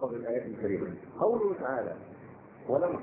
نحفظ الآيات الكريمة. قوله تعالى ولم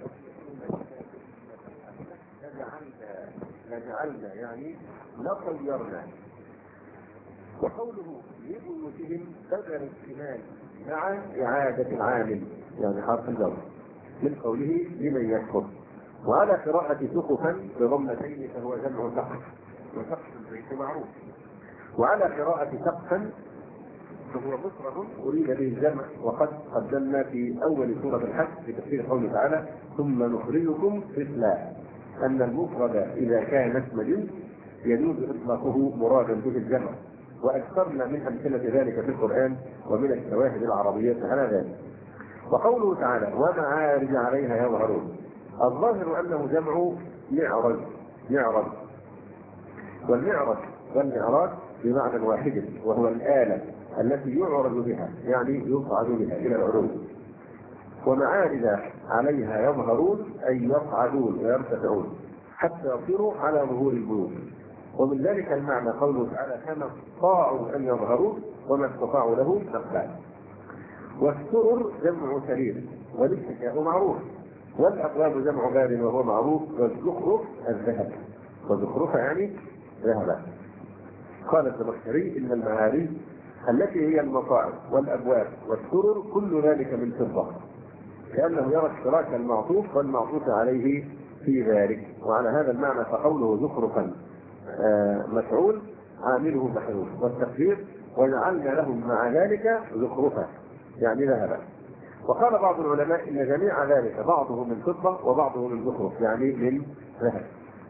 لجعلنا يعني لطيرنا. وقوله لبيوتهم بدل الشمال مع إعادة العامل يعني حرف الجر من قوله لمن يكفر. وعلى قراءة سقفا بضمتين فهو جمع سقف وسقف البيت معروف. وعلى قراءة سقفا فهو مفرد أريد به الجمع. وقد قدمنا في أول سورة الحج في تفسير قوله تعالى ثم نخرجكم طفلا أن المفرد إذا كان اسم جنس يجوز إطلاقه مرادا به الجمع. وأكثرنا من أمثلة ذلك في القرآن ومن الشواهد العربية على ذلك. وقوله تعالى ومعارج عليها يظهرون. الظاهر أنه جمع معرج والمعرج والمعراج بمعنى واحد وهو الآلة التي يعرج بها يعني يصعد بها إلى العلو. ومعارج عليها يظهرون أي يصعدون ويرتفعون حتى يصيروا على ظهور البيوت. ومن ذلك المعنى قوله تعالى كما استطاعوا أن يظهروا وما استطاعوا له نقلا. والسرر جمع سرير والاتكاء معروف. والأبواب جمع باب وهو معروف. والزخرف الذهب والزخرف يعني ذهبا. قال الزمخشري إن المعارج التي هي المصاعب والأبواب والسرر كل ذلك من فضة كأنه يرى اشتراك المعطوف والمعطوف عليه في ذلك. وعلى هذا المعنى فقوله زخرفا مفعول عامله محذوف والتقدير وجعلنا لهم مع ذلك زخرفا يعني ذهبا. وقال بعض العلماء إن جميع ذلك بعضه من فضة وبعضه من زخرف يعني من ذهب.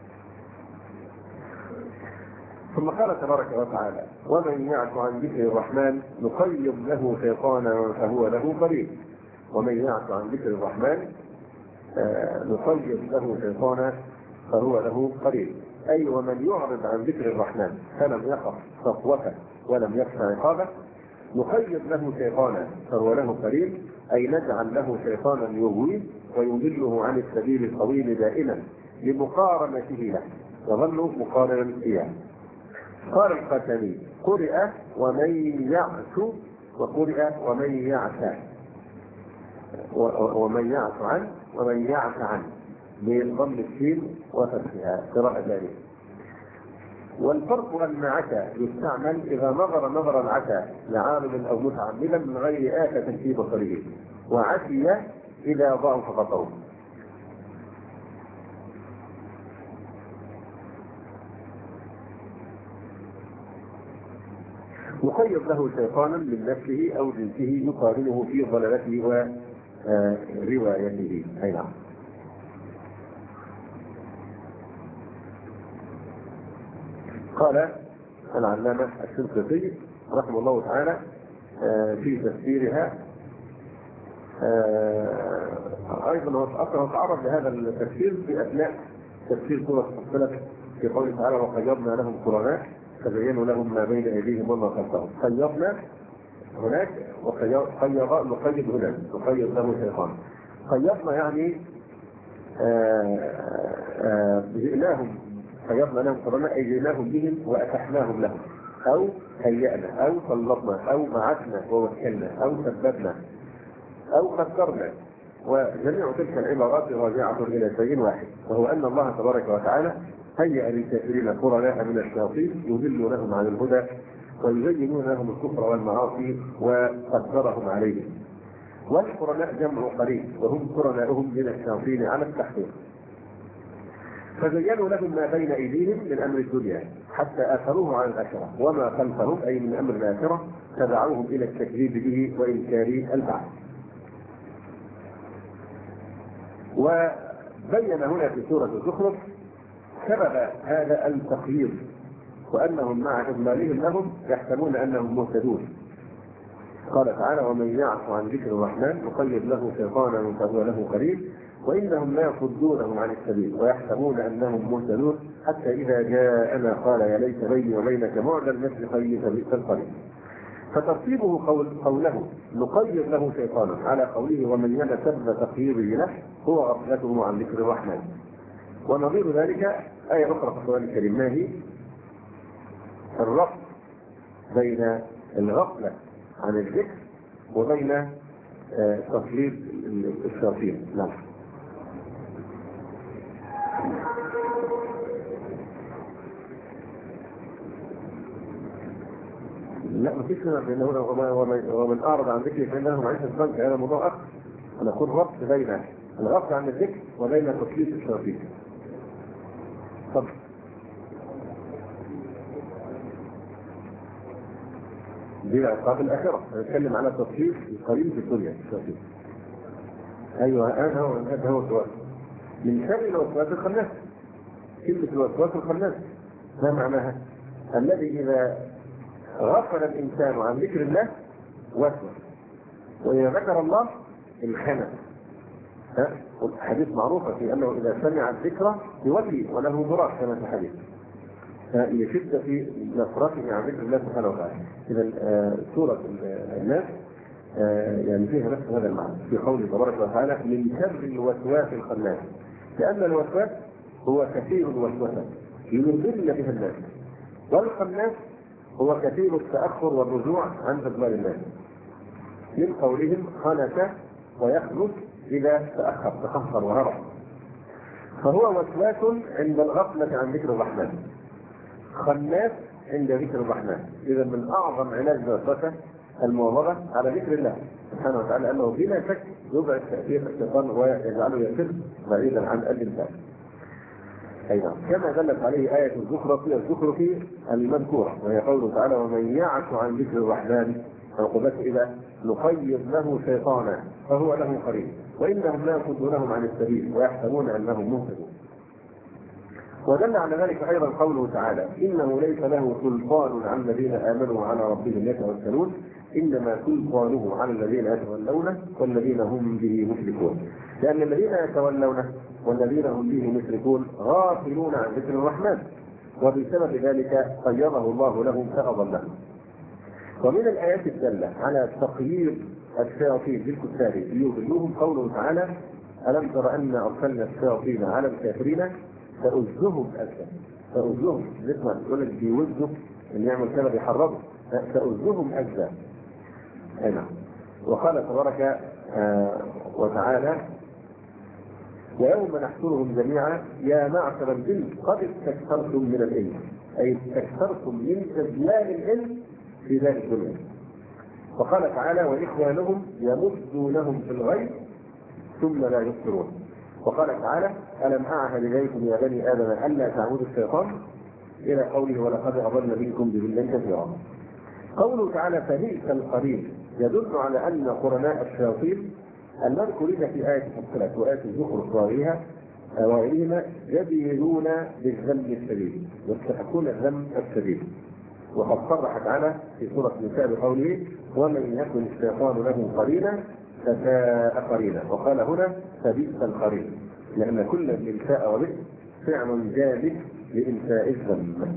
ثم قال تبارك وتعالى ومن يعش عن ذكر الرحمن نقيض له شيطانا فهو له قريب. ومن يعش عن ذكر الرحمن نقيض له شيطانا فهو له قريب أي ومن يعرض عن ذكر الرحمن فلم يخف سطوته ولم يخشى عقابه نقيض له شيطانا فهو له قريب أي نجعل له شيطانا يغويه ويضله عن السبيل الطويل دائما لمقارنته له يظل مقارنا إياه. قال القاسمي قرئ ومن يعش وقرئ ومن يعش ومن يعش عن ومن يعش عن بضم السين وفتحها قراءة ذلك. والفرق أن عشا يستعمل إذا نظر العشا لعامل أو متعمدا من غير آفة في بصره وعشي إذا ضعف خطره. يقيض له شيطانا من نفسه أو جنسه يقارنه في ضلالته وروايته. أي نعم. قال العلامة الشنقيطي رحمه الله تعالى في تفسيرها أيضا تعرض لهذا التفسير في أثناء تفسير سورة فصلت في قوله تعالى وقيضنا لهم قرناء فبينوا لهم ما بين أيديهم وما خلفهم. قيضنا هناك نقيض هنا نقيض له شيطان. قيضنا يعني جئناهم قيضنا لهم قرناء أي جئناهم بهم وأتحناهم لهم أو هيأنا أو سلطنا أو بعثنا ووكلنا أو سببنا أو قدرنا. وجميع تلك العبارات راجعة إلى شيء واحد وهو أن الله تبارك وتعالى هيأ للكافرين قرناء من الشياطين يضلونهم عن الهدى ويزينون لهم الكفر والمعاصي وقدرهم عليهم. والقرناء جمع قريب وهم قرناؤهم من الشياطين على التحقيق. فزينوا لهم ما بين أيديهم من أمر الدنيا حتى آثروه عن الآخرة وما خلفهم أي من أمر الآخرة تدعوهم إلى التكذيب به وإنكار البعث. وبين هنا في سورة الزخرف سبب هذا التقييد وأنهم مع إضلالهم لهم يحسبون أنهم مهتدون. قال تعالى ومن يعش عن ذكر الرحمن نقيض له شيطانا فهو له قريب وإنهم لا يصدونهم عن السبيل ويحسبون أنهم مهتدون حتى إذا جاءنا قال يا ليت بيني وبينك بعد المشرقين فبئس القريب. فترتيبه قوله نقيض له شيطانا على قوله ومن يتسبب تقييده له هو غفلته عن ذكر الرحمن. ونظير ذلك آية أخرى في القرآن الكريم ما هي الربط بين الغفلة عن الذكر وبين تسليط الشياطين. نعم. لا مفيش بينه ومن اعرض عن ذكري فانه معيشه ضنك، هذا موضوع اخر. انا اقول ربط بين الغفل عن الذكر وبين تسليط الشياطين. طب دي عقاب الاخره، نتكلم على تسليط القليل في الدنيا الشياطين. ايوه هذا هو السؤال. من شر الوسواس الخناس. كلمه الوسواس الخناس ما معناها؟ الذي اذا غفل الانسان عن ذكر الله وسوس، واذا ذكر الله انخنق. والحديث معروفه في انه اذا سمع الذكر يولي وله ضرار كما في الحديث، لشده في نفرته عن ذكر الله سبحانه وتعالى. اذا سوره الناس يعني فيها نفس هذا المعنى في قوله تبارك وتعالى من شر الوسواس الخناس، لان الوسواس هو كثير الوسوسه يضل بها الناس، والخناس هو كثير التاخر والرجوع عن اضلال الناس. من قولهم خنس ويخنس اذا تاخر وهرب. فهو وسواس عند الغفله عن ذكر الرحمن، خناس عند ذكر الرحمن. اذا من اعظم علاج الوسوسه المواظبه على ذكر الله سبحانه وتعالى، انه بلا شك يبعد تاثير الشيطان ويجعله يسر بعيدا عن الانسان. ايضا كما دلت عليه ايه الزخرف المذكوره، وهي قوله تعالى ومن يعش عن ذكر الرحمن عقوبته اذا نقيض له شيطانا فهو له قرين وانهم لا يصدونهم عن السبيل ويحسبون انهم مهتدون. ودل على ذلك ايضا قوله تعالى انه ليس له سلطان على الذين امنوا وعلى ربهم يتوكلون انما سلطانه على الذين يتولونه والذين هم به مشركون. لان الذين يتولونه والذين هم به مشركون غافلون عن ذكر الرحمن، وبسبب ذلك قيضه الله لهم فاضلهم. ومن الايات الداله على تقييد الشياطين بالكفار ليضلوهم قوله تعالى الم تر ان ارسلنا الشياطين على الكافرين فأزهم أزا. فأزهم نسمع يقول لك بيوزه اللي يعمل كده بيحرضه، فأزهم أزا. هنا وقال تبارك وتعالى ويوم نحشرهم جميعا يا معشر الجن قد استكثرتم من العلم، أي استكثرتم من إذلال العلم في ذات الدنيا. وقال تعالى وإخوانهم يمدونهم في الغي ثم لا يبصرون. وقال تعالى ألم أعهد إليكم يا بني آدم ألا تعبدوا الشيطان إلى قوله ولقد أضل منكم جبلا كثيرا. قوله تعالى فبئس القرين يدل على أن قرناء الشياطين المذكورين في آية فصلت وآية الزخرف وغيرهما جديرون بالذنب الشديد يستحقون الذنب الشديد. وقد صرح تعالى في سورة النساء بقوله ومن يكن الشيطان له قرينا فساء قرينا. وقال هنا فبئس القرين لأن كل الإنساء وبئس فعل جالب لإنساء الذنب.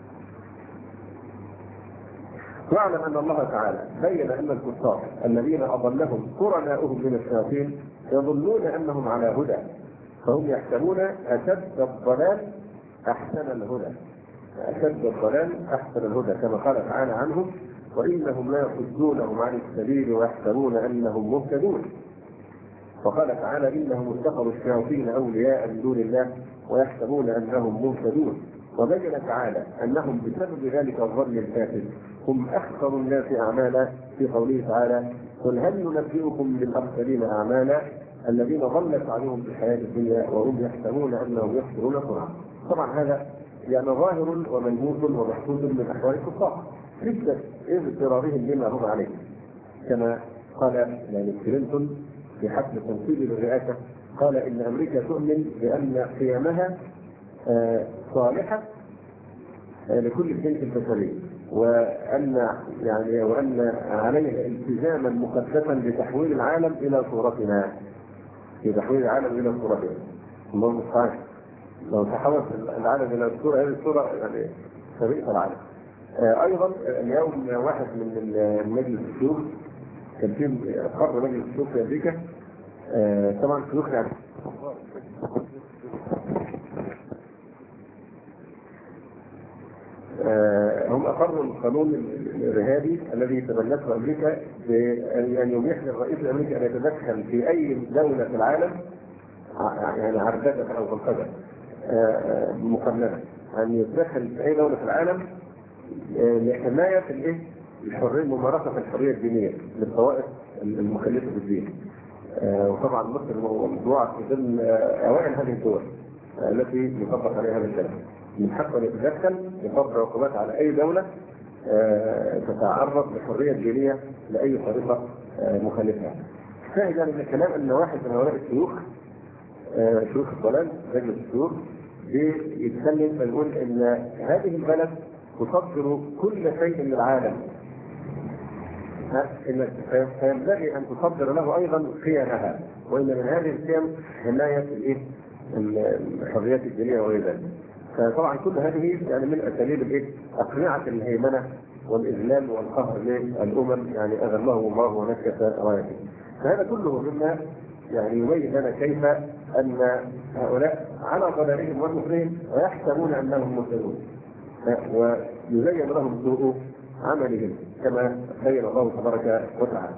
واعلم أن الله تعالى بين أن الكفار الذين أضلهم قرناؤهم من الشياطين يظنون أنهم على هدى، فهم يحسبون أشد الضلال أحسن الهدى، أشد الضلال أحسن الهدى كما قال تعالى عنهم وإنهم لا يصدونهم عن السبيل ويحسبون أنهم مهتدون. وقال تعالى إنهم اتخذوا الشياطين أولياء من دون الله ويحسبون أنهم مهتدون. وبين تعالى أنهم بسبب ذلك الظن الفاسد هم أخسر الناس أعمالا في قوله تعالى قل هل ننبئكم بالأخسرين أعمالا الذين ضلت عليهم في الحياة الدنيا وهم يحسبون أنهم يحسنون صنعا. طبعا هذا يعني ظاهر ومنهوس ومحسوس من أحوال الكفار شدة اضطرارهم بما هم عليه، كما قال يعني كلينتون في حفل تنصيب للرئاسة قال إن أمريكا تؤمن بأن قيمها صالحة لكل الجنس البشري، وأن عليها التزاما مقدسا بتحويل العالم إلى صورتنا، في تحويل العالم إلى صورتنا. الله المستعان لو تحول العالم إلى الصورة هذه الصورة يعني سبيل العالم. أيضا اليوم واحد من مجلس الشيوخ كان في قرر مجلس الشيوخ في أمريكا، طبعا الشيوخ يعني هم أقروا القانون الإرهابي الذي تبنته أمريكا بأن يبيح للرئيس الأمريكي أن يتدخل في أي دولة في العالم، يعني عربدة أو غلطة مقننة، أن يتدخل في أي دولة في العالم لحماية الحرية، ممارسة الحرية الدينية للطوائف المخالفة بالدين. وطبعا مصر موضوعة في ضمن أوائل هذه الدول التي يطبق عليها هذا الكلام. من حقه ان يتدخل يفرض عقوبات على اي دوله تتعرض للحريه الدينيه لاي طريقه مخالفه. شاهد يعني من الكلام ان واحد من هؤلاء الشيوخ، شيوخ الضلال، رجل الشيوخ، بيتكلم فيقول ان هذه البلد تصدر كل شيء للعالم، فينبغي ان تصدر له ايضا قيمها، وان من هذه القيم حمايه الحريات الدينيه وغير ذلك. فطبعا كل هذه يعني من اساليب اقنعه الهيمنه والاذلال والقهر للامم، يعني اذلهم الله ونكس رايته. فهذا كله مما يعني يبين لنا كيف ان هؤلاء على ضلالهم وكفرهم ويحسبون انهم مهتدون، ويزين لهم سوء عملهم كما بين الله تبارك وتعالى.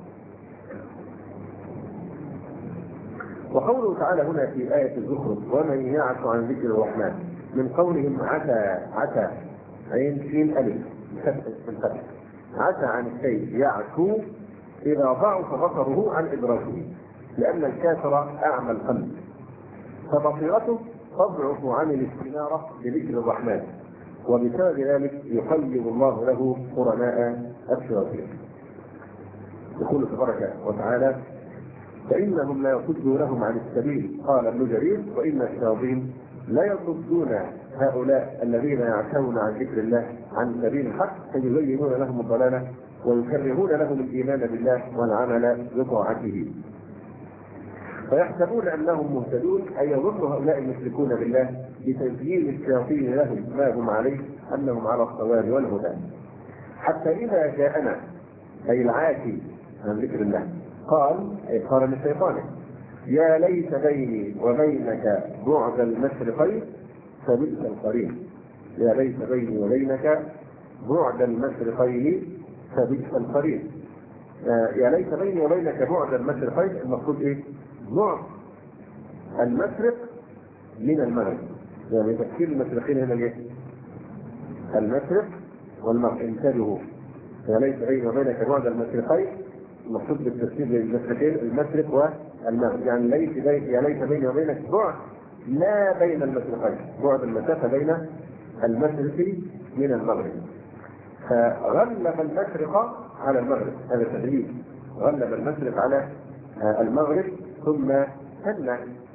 وقوله تعالى هنا في آية الزخرف: ومن يعش عن ذكر الرحمن، من قولهم عتى عين سين ألف بالفتح، عتى عن الشيء يعشو إذا ضعف بصره عن إدراكه، لأن الكافر أعمى القلب فبصيرته تضعف عن الاستنارة بذكر الرحمن، وبسبب ذلك يقلب الله له قرناء الشياطين. يقول تبارك وتعالى: فإنهم لا يصدونهم عن السبيل، قال ابن جرير: وإن الشياطين لا يصدون هؤلاء الذين يعتون عن ذكر الله عن سبيل الحق، فيزينون لهم الضلالة ويكرهون لهم الإيمان بالله والعمل بطاعته، فيحسبون أنهم مهتدون، أي يظن هؤلاء المشركون بالله بتزيين الشياطين لهم ما هم عليه أنهم على الصواب والهدى، حتى إذا جاءنا أي العاتي عن ذكر الله قال للشيطان: يا ليت بيني وبينك بعد المشرقين فبئس القرين. يا ليت بيني وبينك بعد المشرقين فبئس القرين. يا ليت بيني وبينك بعد المشرقين، المقصود ايه؟ بعد المشرق من المغرب، يعني تفسير المشرقين هنا ايه؟ المشرق والمغرب. انتبهوا: يا ليت بيني وبينك بعد المشرقين، المقصود بالتفسير للمشرقين المشرق والمغرب، يعني يا ليت بيني وبينك بعد لا بين المشرقين، بعد المسافه بين المشرق من المغرب. فغلب المشرق على المغرب، هذا تدريب، غلب المشرق على المغرب ثم كلا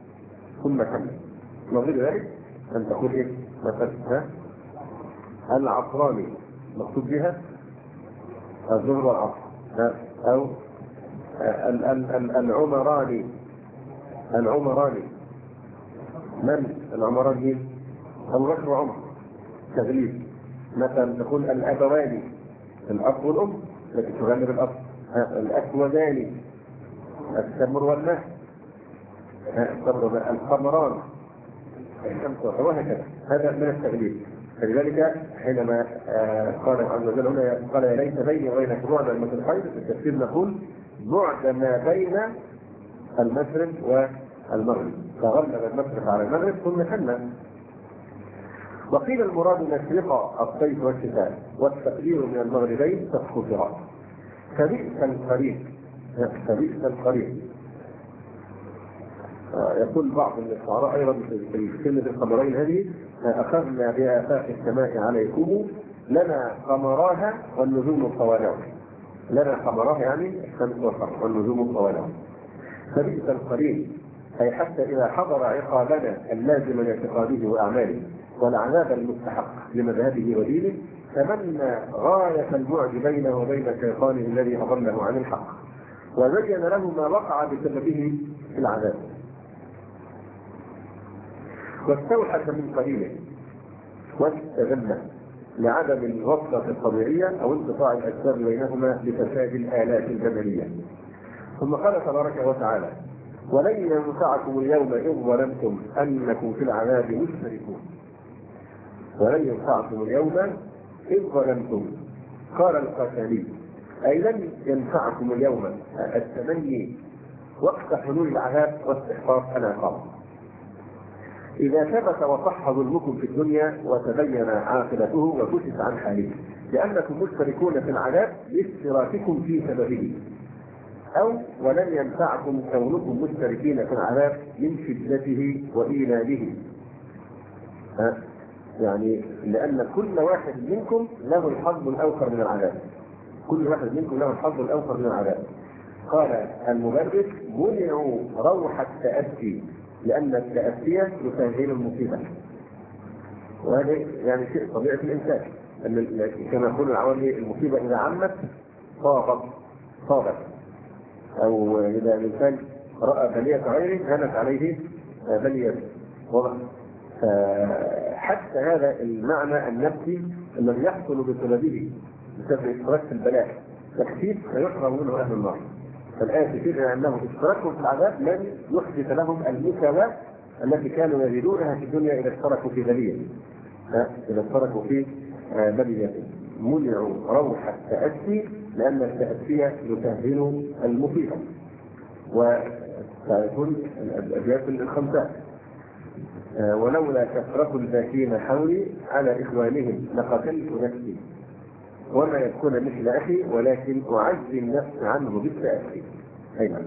وغير ذلك. ان تقول ايه مثلا؟ العصراني مقصود بها الظهر والعصر، او العمراني. من العمراني؟ ابو بكر وعمر، تغليب. مثلا تقول الابواني، الاب والام، التي تغلب الاب. الاسوداني، التمر والماء، القمران، الشمس، وهكذا. هذا من التغليب. فلذلك حينما قال عز وجل هنا قال: يا ليت بيني وبينك بعد المشرقين، في التفسير نقول بعد ما بين المشرق والمغرب، فغلب المشرق على المغرب ثم كلا. وقيل المراد مشرق الصيف والشتاء، والتقدير من المغربين تسقطان. فبئس القرين. يقول بعض الشعراء ايضا في كلمه القمرين هذه: اخذنا بآفاق السماء عليكم لنا قمراها والنجوم الطوالع. لنا قمراها يعني الشمس والقمر والنجوم الطوالع. فبئس القرين، اي حتى اذا حضر عقابنا اللازم لاعتقاده واعماله والعذاب المستحق لمذهبه ودينه، تمنى غايه البعد بينه وبين شيطانه الذي اضله عن الحق، وبين له ما وقع بسببه في العذاب، واستوحش من قليله واستغنى لعدم الغفلة الطبيعية أو انقطاع الأسباب بينهما لفساد الآلات الجبلية. ثم قال تبارك وتعالى: ولن ينفعكم اليوم إذ ظلمتم أنكم في العذاب مشتركون. ولن ينفعكم اليوم إذ ظلمتم. قال القاسمي: أي لن ينفعكم اليوم التمني وقت حلول العذاب واستحقاق العقاب. إذا ثبت وصح ظلمكم في الدنيا وتبين عاقبته وكشف عن حاله، لأنكم مشتركون في العذاب باشتراككم في سببه، أو ولن ينفعكم كونكم مشتركين في العذاب من شدته وإيلاده. يعني لأن كل واحد منكم له الحظ الأوفر من العذاب، كل واحد منكم له الحظ الأوفر من العذاب. قال المبرر: منعوا روح التأسي، لأن التأسية يسهل المصيبة. وهذا يعني شيء طبيعي في الإنسان، أن كما يقول العوام المصيبة إذا عمت صابت، أو إذا الإنسان رأى بلية غيره هانت عليه بلية. حتى هذا المعنى النفسي الذي يحصل بسببه بسبب اشتراك في البلاء تخفيف فيحرم منه أهل النار. فالآية تفيد أنه اشتراكهم في العذاب لن يحدث لهم المساواة التي كانوا يجدونها في الدنيا إذا اشتركوا في بلية، إذا اشتركوا في بلية. منعوا روح التأسي لأن التأسية يسهل المصيبة. وتكون الأبيات الخمسة: ولولا كثرة الباكين حولي على إخوانهم لقتلت نفسي، وما يكون مثل أخي ولكن أعزي النفس عنه بالتأسي. أيضا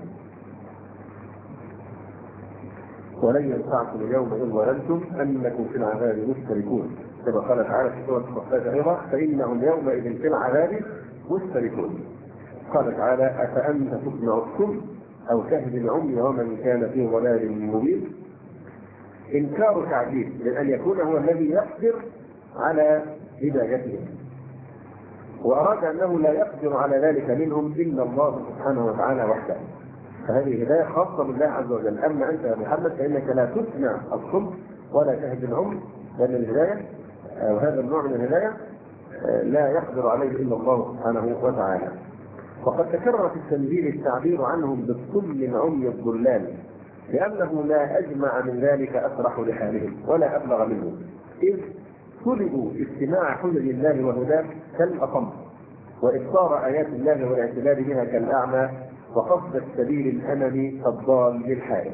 ولن ينفعكم اليوم إن ظلمتم أنكم في العذاب مشتركون، كما قال تعالى في سورة الصفات أيضا: فإنهم يومئذ في العذاب مشتركون. قال تعالى: أفأنت تسمع الصم أو تهدي العمي ومن كان في ضلال مبين. إنكار تعجيل لأن يكون هو الذي يقدر على هدايتهم، وأراد أنه لا يقدر على ذلك منهم إلا الله سبحانه وتعالى وحده، فهذه هداية خاصة بالله عز وجل. أما أنت يا محمد فإنك لا تسمع الصم ولا تهدي العمي، لأن الهداية أو هذا النوع من الهداية لا يقدر عليه إلا الله سبحانه وتعالى. وقد تكرر في التنزيل التعبير عنهم بالصم العمي الضلال، لأنه لا أجمع من ذلك أفرح لحالهم ولا أبلغ منه، إذ طلبوا استماع حجج الله وهداه كالأصم، وإبصار آيات الله والاعتداد بها كالأعمى، وقصد السبيل الأمم كالضال للحائر.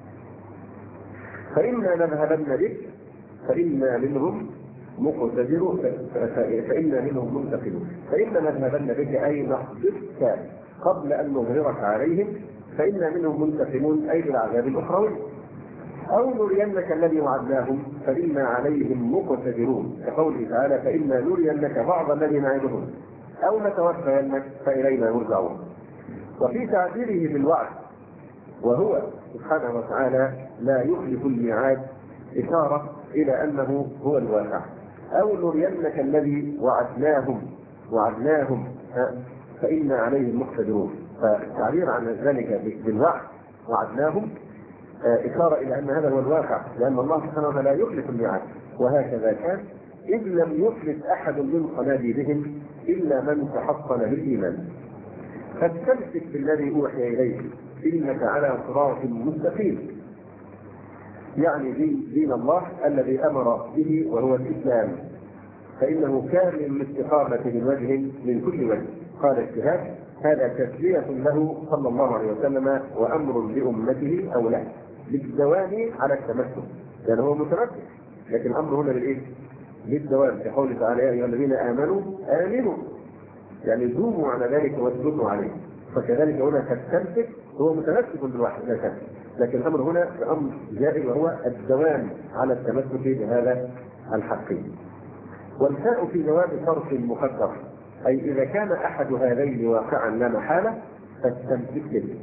فإنا نذهبن بك فإنا منهم مقتدرون فإنا منهم منتقلون. فإنا نذهبن بك أي نحبسك قبل أن نظهرك عليهم، فإنا منهم منتقمون أي بالعذاب الأخروي، أو نرينك الذي وعدناهم فإنا عليهم مقتدرون، كقوله تعالى: فإنا نرينك بعض الذي نعدهم أو نتوفينك فإلينا يرجعون. وفي تعبيره بالوعد وهو سبحانه وتعالى لا يخلف الميعاد إشارة إلى أنه هو الواقع. أو نرينك الذي وعدناهم فإنا عليهم مقتدرون، فالتعبير عن ذلك بالوعد وعدناهم إشارة إلى أن هذا هو الواقع، لأن الله سبحانه وتعالى لا يخلف الميعاد. وهكذا كان، إذ لم يفلت أحد من صناديدهم إلا من تحصن بالإيمان. فاستمسك بالذي أوحي إليك إنك على صراط مستقيم، يعني دين الله الذي أمر به وهو الإسلام، فإنه كامل الاستقامة من وجه من كل وجه. قال اجتهاد: هذا تسلية له صلى الله عليه وسلم وأمر لأمته أو له بالدوام على التمسك، لأنه هو متمسك، لكن الأمر هنا للإيه؟ بالدوام، كقوله تعالى: يا أيها الذين آمنوا يعني دوموا على ذلك واثبتوا عليه. فكذلك هنا كالتمسك هو متمسك بالوحي لا شك، لكن الأمر هنا أمر جائز وهو الدوام على التمسك بهذا الحق. والفاء في جواب شرط مقدر، أي إذا كان أحد هذين واقعا لا محالة فاستمسك به.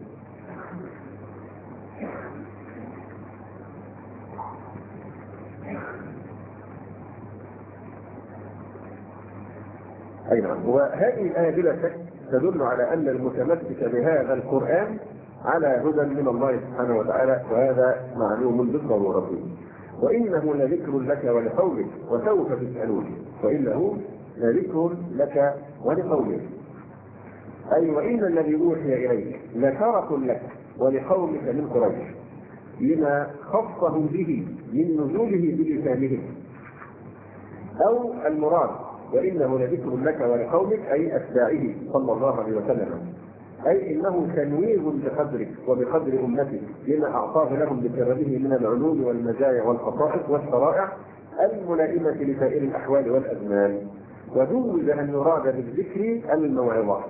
أي نعم. وهذه الآية بلا شك تدل على أن المتمسك بهذا القرآن على هدى من الله سبحانه وتعالى، وهذا معلوم بالضرورة. وإنه لذكر لك ولقومك وسوف تسألون. وإنه لذكر لك ولقومك، أي وإن الذي أوحي إليك لشرف لك ولقومك من قريش، لما خصهم به من نزوله بلسانهم. أو المراد وإنه لذكر لك ولقومك أي أتباعه صلى الله عليه وسلم، أي إنه تنوير بقدرك وبقدر أمتك لما أعطاه لهم بسببه من العلوم والمزايا والخصائص والشرائع الملائمة لسائر الأحوال والأزمان، وجوز أن يراد بالذكر الموعظة.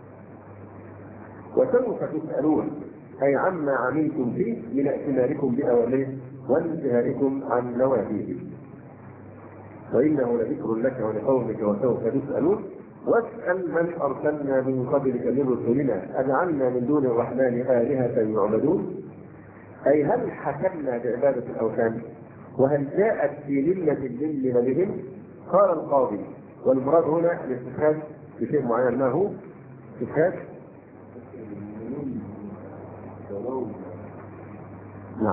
وسوف تسألون أي عما عملتم فيه من ائتماركم بأوامره وانتهائكم عن نواهيه، وإنه لذكر لك ولقومك وسوف تسألون. واسأل من أرسلنا من قبلك من رسلنا أجعلنا من دون الرحمن آلهة يعبدون، أي هل حكمنا بعبادة الأوثان وهل جاءت في للة من بهم؟ قال القاضي والمراد هنا الاستفهام بشيء معين، ما هو استفهام؟ نعم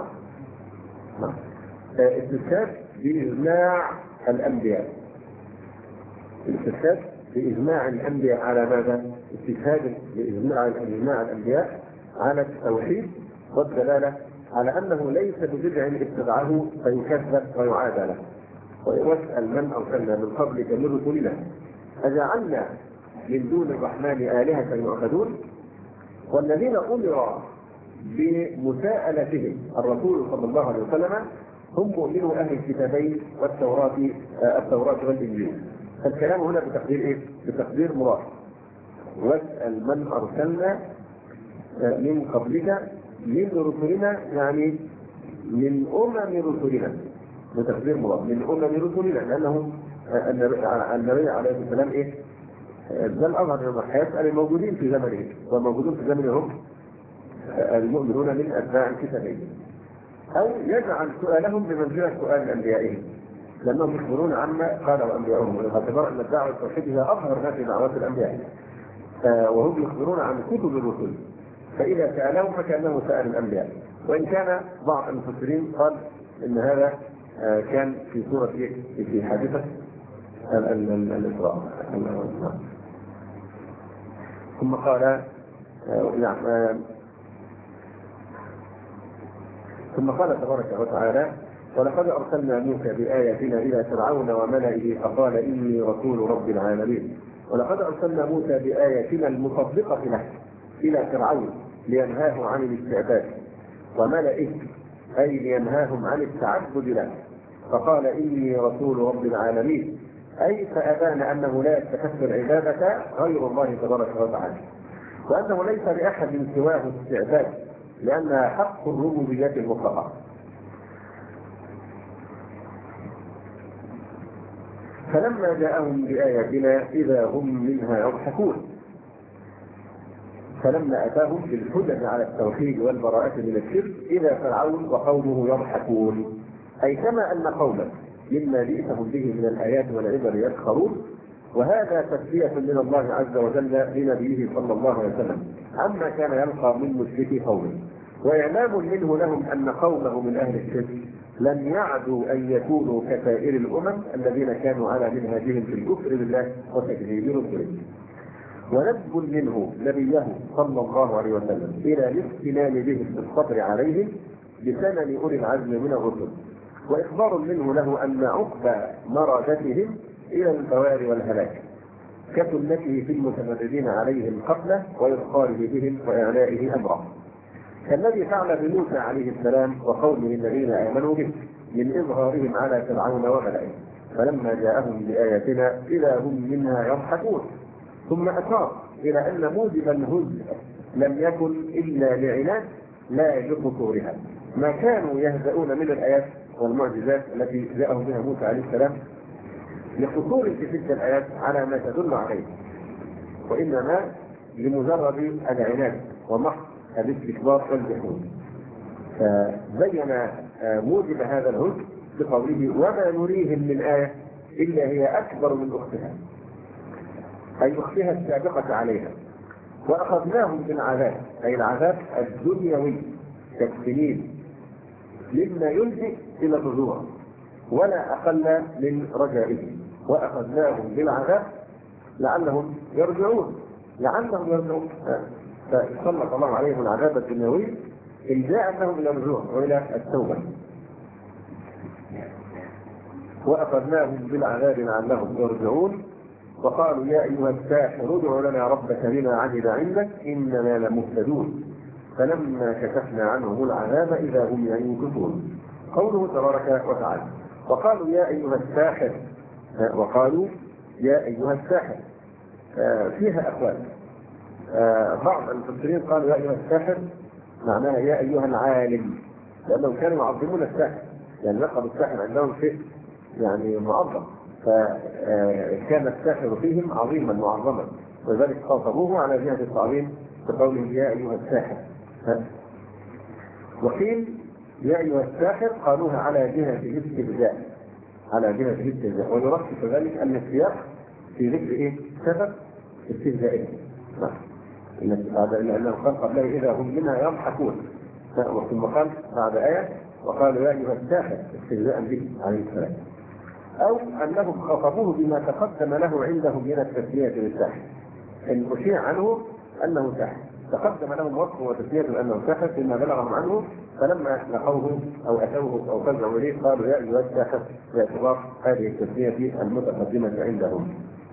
استفهام بإجماع الأنبياء، الاستفهام بإجماع الأنبياء على ماذا؟ استفهام بإجماع الأنبياء على التوحيد والدلالة على أنه ليس ببدع اتبعه فيكذب ويعاد له. واسأل من أرسلنا من قبلك من رسلنا أجعلنا من دون الرحمن آلهة يعبدون. والذين أمر بمساءلتهم الرسول صلى الله عليه وسلم هم مؤمنو أهل الكتابين التوراة والإنجيل. فالكلام هنا بتقدير إيه؟ بتقدير مراد. واسأل من أرسلنا من قبلك من رسلنا، يعني من رسلنا، بتقدير مراد من رسلنا، لأنه النبي عليه السلام إيه؟ ده الأظهر من الحياة الموجودين في زمنه، وموجودون في زمنه هم المؤمنون من أتباع الكتابين. أو يجعل سؤالهم بمنزلة سؤال أنبيائهم، لأنهم يخبرون عما قالوا أنبيائهم، باعتبار أن الدعوة التوحيد هي أظهر ما في دعوات الأنبياء، وهم يخبرون عن كتب الرسل، فإذا سألهم فكأنه سأل الأنبياء. وإن كان بعض المفسرين قال إن هذا كان في سورة في حادثة الإسراء. ثم قال ثم قال تبارك وتعالى: ولقد أرسلنا موسى بآياتنا إلى فرعون وملئه فقال إني رسول رب العالمين. ولقد أرسلنا موسى بآياتنا المصدقة له إلى فرعون لينهاه عن الاستعباد وملئه، أي لينهاهم عن التعبد له، فقال إني رسول رب العالمين، أي فأبان أنه لا يستحق العبادة غير الله تبارك وتعالى، وأنه ليس لأحد سواه استعباد، لأنها حق الربوبية المطلقة. فلما جاءهم بآياتنا إذا هم منها يضحكون. فلما أتاهم بالحجج على التوحيد والبراءة من الشرك إذا فرعون وقومه يضحكون، أي كما أن قوما مما جئتهم به من الآيات والعبر يسخرون. وهذا تسلية من الله عز وجل لنبيه صلى الله عليه وسلم عما كان يلقى من مشركي قومه، وإعلام منه لهم أن قومه من أهل الشرك لن يعدوا أن يكونوا كسائر الأمم الذين كانوا على منهجهم في الكفر بالله وتكذيب رسله. وندب منه نبيه صلى الله عليه وسلم إلى الاهتمام بهم بالصبر عليهم بسنن أولي العزم من الرسل، وإخبار منه له أن عقبى مرادتهم إلى البوار والهلاك كسنته في المتمردين عليهم قتله وإبقاره بهم وإعلائه أمره، كالذي فعل بموسى عليه السلام وقومه الذين آمنوا به من إظهارهم على فرعون وملئه. فلما جاءهم بآياتنا إذا هم منها يضحكون. ثم أشار إلى أن موجب الهزء لم يكن إلا لعناد لا بقصورها، ما كانوا يهزؤون من الآيات والمعجزات التي جاءهم بها موسى عليه السلام لقصور في تلك الآيات على ما تدل عليه، وإنما لمجرد العناد ومحض الاستكبار والجحود. فبين موجب هذا الهزء بقوله: وما نريهم من آية إلا هي أكبر من أختها، أي أختها السابقة عليها. وأخذناهم بالعذاب، أي العذاب الدنيوي كالسنين، مما يلجئ إلى الرجوع ولا أقل من رجائه. وأخذناهم بالعذاب لعلهم يرجعون، فسلط الله عليهم العذاب الدنيوي إلجاء لهم إلى الرجوع وإلى التوبة. وأخذناهم بالعذاب لعلهم يرجعون وقالوا يا أيها الساحر ادع لنا ربك بما عهد عندك إننا لمهتدون فلما كشفنا عنهم العذاب إذا هم ينكثون. قوله تبارك وتعالى وقالوا يا أيها الساحر، وقالوا يا أيها الساحر فيها أقوال. بعض المفسرين قالوا يا أيها الساحر معناها يا أيها العالم، لأنهم كانوا يعظمون الساحر، يعني لقب الساحر عندهم شيء يعني معظم، فكان الساحر فيهم عظيما معظما، ولذلك خاطبوه على جهة التعظيم بقوله يا أيها الساحر. وقيل يا أيها الساحر قالوها على جهة الاستهزاء، على جهة الاستهزاء، ونركز ذلك أن السياق في ذكر إيه؟ سبب استهزائه، لأنه قال قبله إذا هم منها يضحكون، ثم قال بعد آية وقالوا يا أيها الساحر استهزاء به عليه السلام، أو أنهم خاطبوه بما تقدم له عندهم من التسمية بالساحر، إن أشيع عنه أنه ساحر، تقدم لهم وصفه وتسمية أنه ساحر فيما بلغهم عنه، فلما لقوه أو أتوه أو فزعوا إليه قالوا يا أيها الساحر باعتبار هذه التسمية المتقدمة عندهم.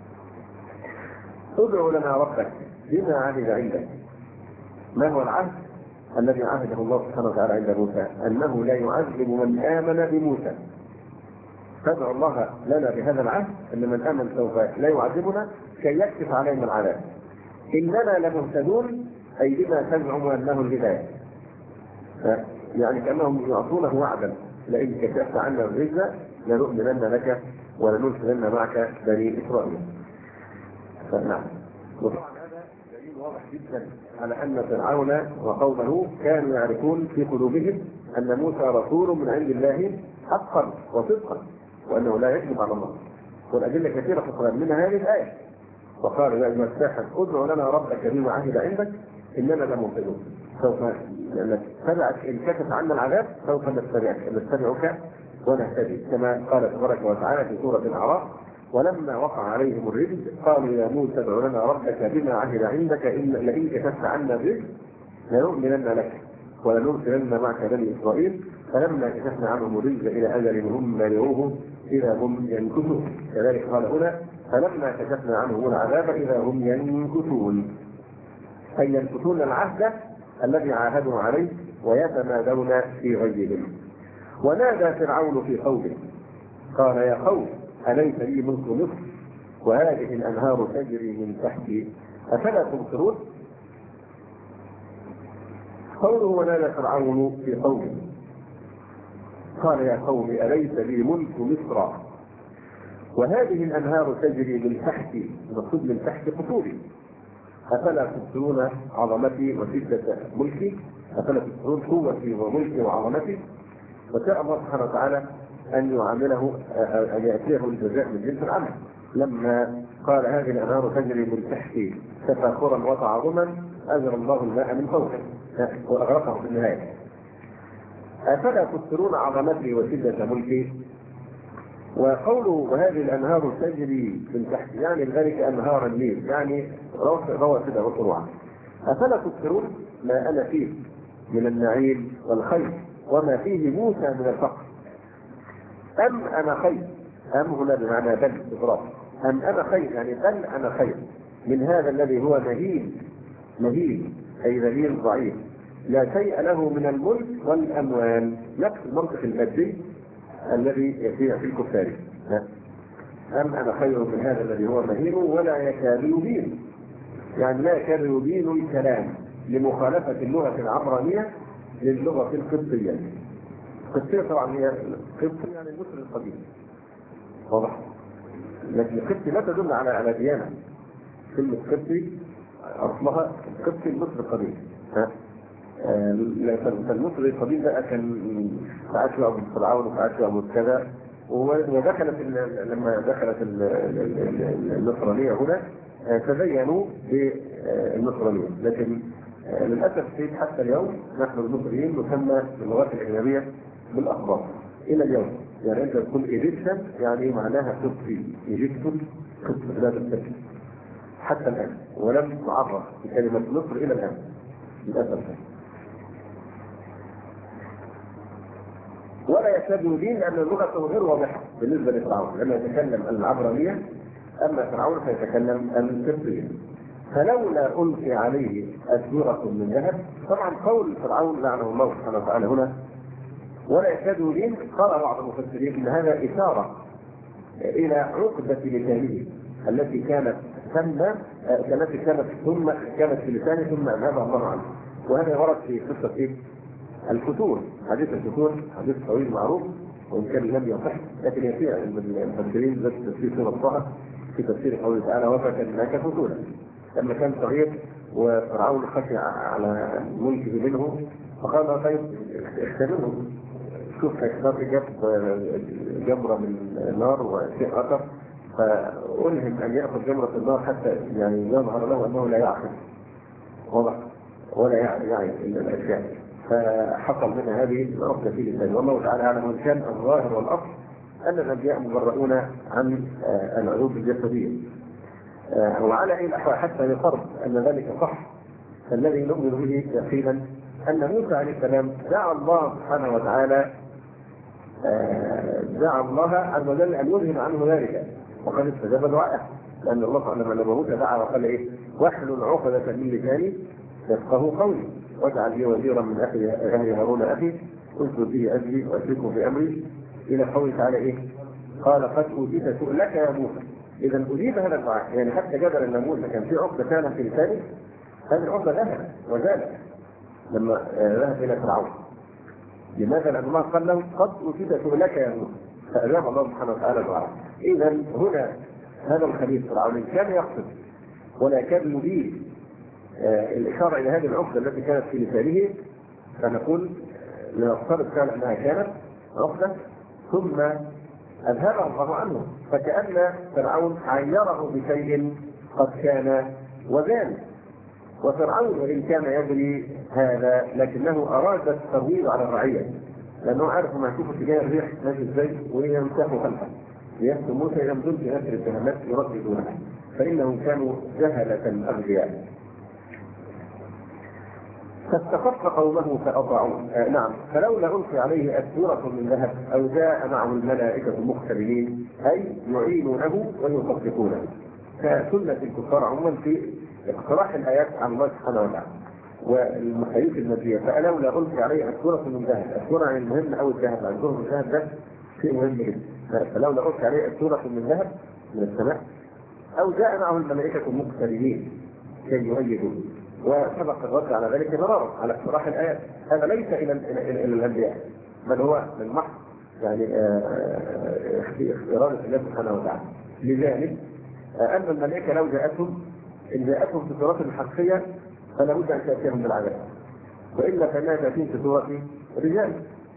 ادع لنا ربك بما عهد عندك. ما هو العهد الذي عهده الله سبحانه وتعالى عند موسى؟ أنه لا يعذب من آمن بموسى، فادعوا الله لنا بهذا العهد أن من آمن سوف لا يعذبنا كي يكشف علينا العذاب. إننا لمهتدون أي بما تزعم أنه الهداية، يعني كأنهم يعطونه وعدا لئن كشفت عنا الرجز لنؤمنن لك ولنرسلن معك بني إسرائيل. نعم. وطبعا هذا دليل واضح جدا على أن فرعون وقومه كانوا يعرفون في قلوبهم أن موسى رسول من عند الله حقا وصدقا، وأنه لا يكذب على الله، والأدلة كثيرة في القرآن منها هذه الآية وقالوا يا أيها الساحر ادع لنا ربك بما عهد عندك إننا لمهتدون، سوف لأنك تبعك إن كشف عنا العذاب سوف نتبعك ونهتدي، كما قال تبارك وتعالى في سورة الأعراف ولما وقع عليهم الرجز قالوا يا موسى ادع لنا ربك بما عهد عندك لئن كشفت عنا الرجز لنؤمنن لك ولنرسلن معك بني إسرائيل فلما كشفنا عنهم الرجز إلى أجل هم بالغوه إذا هم ينكثون. كذلك قال هنا فلما كشفنا عنهم العذاب إذا هم ينكثون، أي ينكثون العهد الذي عاهدوا عليه ويتمادون في غيهم. ونادى فرعون في قومه قال يا قوم أليس لي ملك مصر وهذه الأنهار تجري من تحتي أفلا تبصرون. قوله ونادى فرعون في قومه قال يا قوم أليس لي ملك مصر وهذه الأنهار تجري من تحتي، المقصود من تحت قصوري أفلا تبصرون عظمتي وشدة ملكي، أفلا تبصرون قوتي وملكي وعظمتي. وشاء الله سبحانه وتعالى أن يعامله أن يأتيه الجزاء من جنس العمل لما قال هذه الأنهار تجري من تحتي تفاخرا وتعظما أجرى الله الماء من فوقه وأغرقه في النهاية. أفلا تبصرون عظمتي وشدة ملكي. وقوله وهذه الأنهار تجري من تحت يعني ذلك أنهار النيل يعني رواسد وفروعا. أفلا تبصرون ما أنا فيه من النعيم والخير وما فيه موسى من الفقر أم أنا خير، أم هنا بمعنى بل إضراب، أم أنا خير يعني بل أنا خير من هذا الذي هو مهين أي ذليل ضعيف لا شيء له من الملك والأموال، نفس المنطق المادي الذي يسير في الكفار. أم أنا خير من هذا الذي هو مهين ولا يكاد يبين، يعني لا يكاد يبين الكلام لمخالفة اللغة العبرانية للغة القبطية. القبطية طبعا هي قبطي يعني المصري القديم واضح، لكن القبطي لا تدل على ديانة. كلمة قبطي أصلها قبطي المصري القديم. فالمصري القديم ده كان ساعات يعبد فرعون وساعات يعبد كذا، ودخلت لما دخلت النصرانية هنا تزينوا بالنصرانية، لكن للأسف حتى اليوم نحن المصريين نسمى باللغات الأجنبية بالأخبار إلى اليوم. يعني أنت تقول إيجيبشن يعني معناها قبطي، إيجيبشن قبط بلاد التركي حتى الآن، ولم تعرف بكلمة مصر إلى الآن للأسف. ولا يكاد يبين أن اللغة غير واضحة بالنسبة للفرعون لما يتكلم العبرانية أما فرعون فيتكلم القبطية. فلولا ألقي عليه أسورة من ذهب. طبعا قول فرعون لعنه الله سبحانه وتعالى هنا ولا يكاد يبين، قال بعض المفسرين ان هذا اشاره الى عقده لسانه التي كانت ثم كانت في لسانه ثم اذهبها الله عنه. وهذا ورد في قصه ايه؟ الفتور. حديث الفتور حديث طويل معروف وان كان لم يصح، لكن يسير المفسرين ذات تفسير سوره طه في تفسير قوله تعالى وفكان هناك فتولا. لما كان صغير وفرعون خشي على ملكه منه فقال طيب اختبره، شوف هيختار جاب جمرة من النار وشيء آخر فألهم أن يأخذ جمرة النار حتى يعني يظهر له أنه لا يعقل واضح ولا يعني الأشياء. فحصل منها هذه العقدة في لسانه. والله تعالى أعلم إن كان الظاهر والأصل أن الأنبياء مبرؤون عن العيوب الجسدية. وعلى أي الأحوال حتى لفرض أن ذلك صح، فالذي نؤمن به يقينا أن موسى عليه السلام دعا الله سبحانه وتعالى دعا الله عز وجل أن يذهب عنه ذلك، وقد استجاب دعائه، لأن الله سبحانه لما موسى دعا وقال إيه؟ واحلل عقدة من لساني يفقهوا قولي واجعل لي وزيرا من أهل هارون أخي أشدد به أجري وأشركه في أمري إلى قوله تعالى إيه؟ قال قد أوتيت سؤلك يا موسى. إذا أجيب هذا الدعاء، يعني حتى جدل أن موسى كان في عقدة كانت في لسانه، هذه العقدة ذهبت وزالت لما ذهب إلى فرعون. لماذا؟ لأن الله قال له قد أوتيت سؤلك يا موسى، فأجاب الله سبحانه وتعالى دعاءه. إذا هنا هذا الخبيث فرعون كان يقصد ولا كان يريد الإشارة إلى هذه العقدة التي كانت في لسانه، فنقول لنفترض فعلا أنها كانت عقدة ثم أذهبها الله عنه، فكأن فرعون عيره بشيء قد كان وزال. وفرعون وإن كان يدري هذا لكنه أراد الترويض على الرعية، لأنه عارف ما يشوف اتجاه الريح ماشي ازاي ويمسحوا خلفه ليهتم موسى يمدون في نفس الاتهامات يرددونها، فإنهم كانوا جهلة أغبياء. فاستخف قومه فأطاعوه. نعم، فلولا ألقي عليه أسورة من ذهب أو جاء معه الملائكة مقترنين أي يعينونه ويصدقونه، كسنة الكفار عموما في اقتراح الآيات عن الله سبحانه وتعالى والمخايف النبيه. فلولا ألقي عليه أسورة من ذهب، السورة يعني المهم أو الذهب عندهم الذهب ده شيء مهم جدا. فلولا ألقي عليه أسورة من ذهب من السماء أو جاء معه الملائكة مقترنين كي يؤيدوا. وسبق الرد على ذلك مرارا على اقتراح الآيات. هذا ليس إلى الأنبياء بل هو من محض يعني إرادة الله سبحانه وتعالى. لذلك أن الملائكة لو جاءتهم إن جاءتهم في صورة حقيقية فلا بد أن تأتيهم بالعذاب، وإلا فما تأتيهم في صورة رجال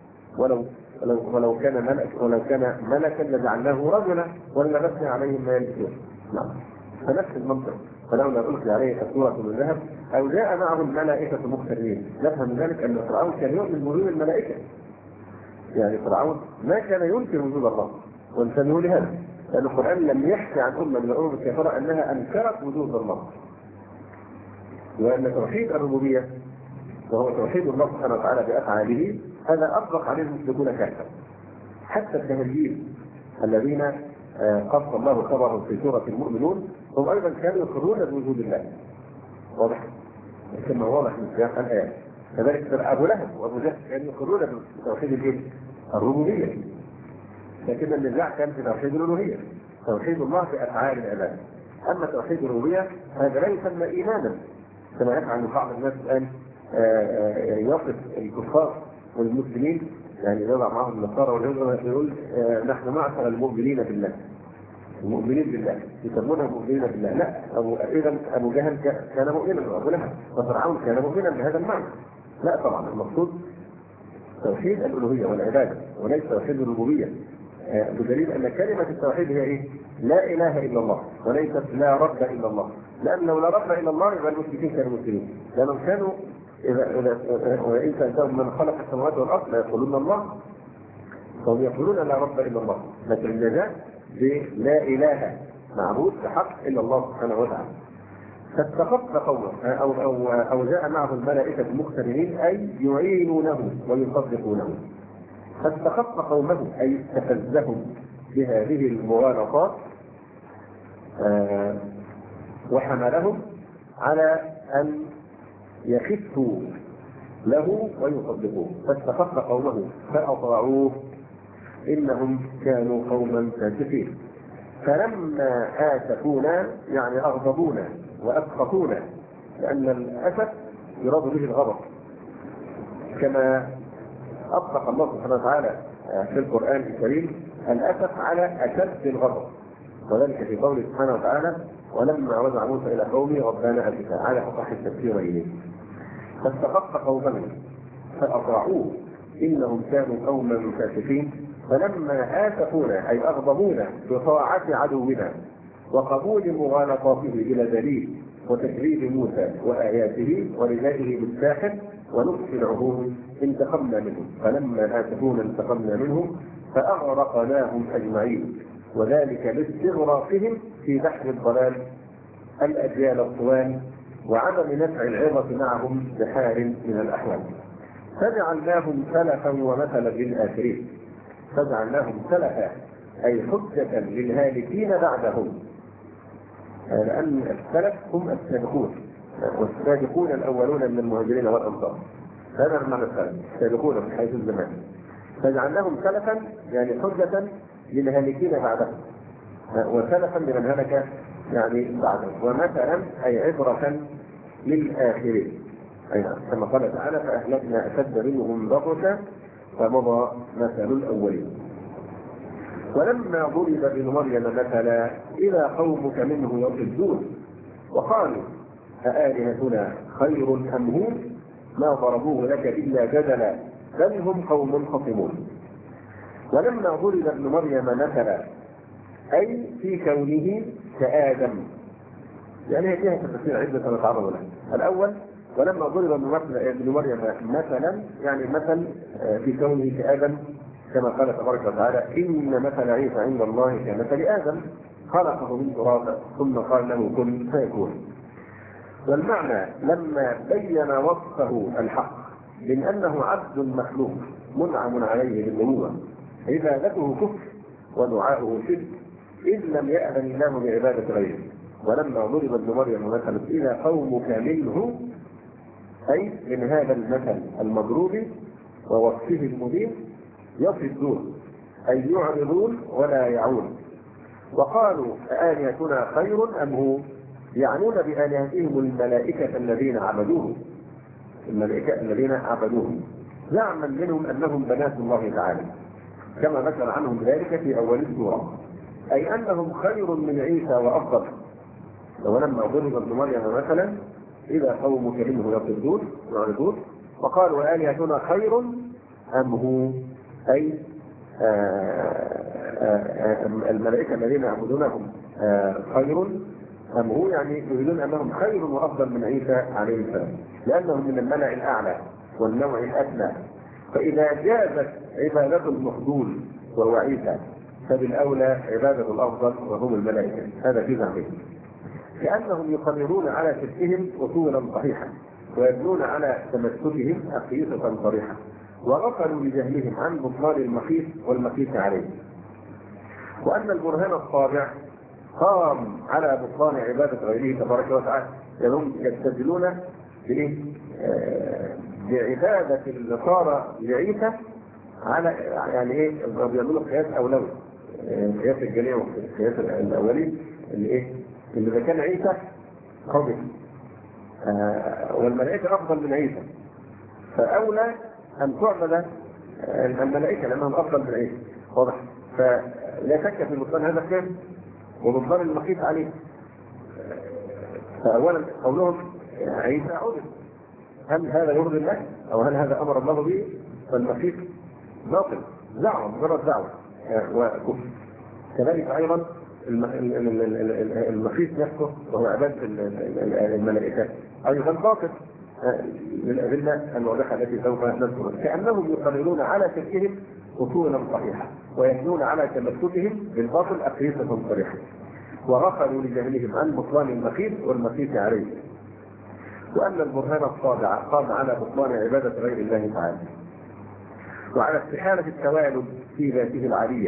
ولو كان ملكا لجعلناه رجلا وللبسنا عليهم ما يلبسون. نعم، فنفس المنطق. فلولا ألقي عليه سورة من ذهب أو جاء معه الملائكة مقترنين. نفهم من ذلك أن فرعون كان يؤمن بوجود الملائكة، يعني فرعون ما كان ينكر وجود الله، وانتبهوا لهذا لأن القرآن لم يحكي عن أمة من الأمم الكافرة أنها أنكرت وجود الله، وأن توحيد الربوبية وهو توحيد الله سبحانه وتعالى بأفعاله هذا أطلق عليه المشركون كافة. حتى التهجير الذين قص الله خبرهم في سورة المؤمنون هم أيضا كانوا يقرون بوجود الله، واضح كما واضح من سياق الآيات. كذلك أبو لهب وأبو جهل كانوا يقرون بتوحيد الربوبية، لكن النزاع كان في توحيد الألوهية، توحيد الله في أفعال العباد. أما توحيد الربوبية هذا لا يسمى إيمانا كما يفعل بعض الناس الآن، يصف الكفار والمسلمين يعني يضع معهم النصارى واليهود يقول نحن معشر المؤمنين بالله، المؤمنين بالله يسمونهم مؤمنين بالله. لا، إذا أبو جهل كان مؤمنا وأبو لهب وفرعون كان مؤمنا بهذا المعنى. لا طبعا، المقصود توحيد الألوهية والعبادة وليس توحيد الربوبية، بدليل أن كلمة التوحيد هي إيه؟ لا إله إلا الله وليست لا رب إلا الله، لأن لو لا رب إلا الله يبقى المشركين كانوا مسلمين، لأنهم كانوا وإن سألتهم من خلق السماوات والأرض لا يقولون الله، فهم يقولون لا رب إلا الله، لكن النجاة بلا إله معبود بحق إلا الله سبحانه وتعالى. فاستخف قومه أو جاء معه الملائكة مقترنين أي يعينونه ويصدقونه. فاستخف قومه أي استفزهم بهذه المغالطات وحملهم على أن يخفوا له ويصدقوه، فاستخف قومه فأطاعوه إنهم كانوا قوما فاسقين. فلما آسفونا يعني أغضبونا وأسخطونا، لأن الأسف يراد به الغضب، كما أطلق الله سبحانه وتعالى في القرآن الكريم الأسف على أشد الغضب، وذلك في قوله سبحانه وتعالى: ولما رجع موسى إلى قومه غضبان أسفا، على أصح التفسير إليه. فاستخف قومه فأطاعوه إنهم كانوا قوما فاسقين. فلما آسفونا أي أغضبونا بطاعة عدونا وقبول مغالطاته إلى دليل وتكذيب موسى وآياته ورجائه بالساحر ونقص العهود انتقمنا منهم. فلما آسفونا انتقمنا منهم فأغرقناهم أجمعين، وذلك لاستغراقهم في بحر الضلال الأجيال الطوال وعدم نفع العظة معهم بحال من الأحوال. فجعلناهم سلفا ومثلا للآخرين. فجعلناهم سلفا أي حجة للهالكين بعدهم، لأن السلف هم السابقون، والسابقون الأولون من المهاجرين والأنصار. هذا معنى السلف، السابقون من حيث الزمان. فجعلناهم سلفا يعني حجة للهالكين بعدهم، وسلفا لمن هلك يعني بعدهم، ومثلا أي عبرة للآخرين. كما قال تعالى: فأهلكنا أشد منهم بطشا فمضى مثل الأولين. ولما ضرب ابن مريم مثلا إذا قومك منه يصدون وقالوا أآلهتنا خير أم هو ما ضربوه لك إلا جدلا بل هم قوم خصمون. ولما ضرب ابن مريم مثلا أي في كونه كآدم، يعني هي فيها تفسير عدة نتعرض لها. الأول: ولما ضرب ابن مريم مثلا يعني مثل في كونه كآدم، كما قال تبارك وتعالى: إن مثل عيسى عند الله كمثل آدم خلقه من تراب ثم قال له كن فيكون. والمعنى لما بين وصفه الحق من أنه عبد مخلوق منعم عليه بالنبوة عبادته كفر ودعاؤه شرك إذ لم يأذن الله بعبادة غيره. ولما ضرب ابن مريم مثلا إذا قومك منه أي من هذا المثل المضروب ووصفه المبين يصدون أي يعرضون ولا يعون. وقالوا أآلهتنا خير أم هو، يعنون بآلهتهم الملائكة الذين عبدوه، الملائكة الذين عبدوه زعما منهم أنهم بنات الله تعالى، كما ذكر عنهم ذلك في أول السورة، أي أنهم خير من عيسى وأفضل. ولما ضرب ابن مريم مثلا إذا قومك منه يعرضون وقالوا آلهتنا خير أم هو، أي الملائكة الذين يعبدونهم خير أم هو، يعني يريدون أنهم خير وأفضل من عيسى عليه السلام، لأنهم من الملأ الأعلى والنوع الأدنى. فإذا جازت عبادة المفضول وهو عيسى فبالأولى عبادة الأفضل وهم الملائكة. هذا في زعمهم، كأنهم يقررون على شركهم أصولا صحيحة ويبنون على تمسكهم أقيسة صريحة، وغفلوا لجهلهم عن بطلان المقيس والمقيس عليه. وأن البرهان الطابع قام على بطلان عبادة غيره تبارك وتعالى، لأنهم يستدلون بعبادة النصارى لعيسى على يعني ايه، بيعملوا قياس أولوي، قياس الجميع والقياس الأولي اللي إذا كان عيسى قوي والملائكة أفضل من عيسى فأولى أن تعبد الملائكة لأنهم أفضل من عيسى. واضح؟ فلا شك في بطلان هذا الكلام وبطلان المقيس عليه. فأولا قولهم عيسى عبد، هل هذا يرضي الله أو هل هذا أمر الله به؟ فالمقيس باطل، دعوة مجرد دعوة وكفر. كذلك أيضا المقيس نفسه وهو عبادة الملائكة أيضا باطل للأدلة الواضحة التي سوف نذكرها. كأنهم يقررون على شركهم أصولا صحيحة ويبنون على تمسكهم بالباطل أقيسة صريحة، وغفلوا لجهلهم عن بطلان المقيس والمقيس عليه. وأن البرهان الصادع قام على بطلان عبادة غير الله تعالى وعلى استحالة التوالد في ذاته العالية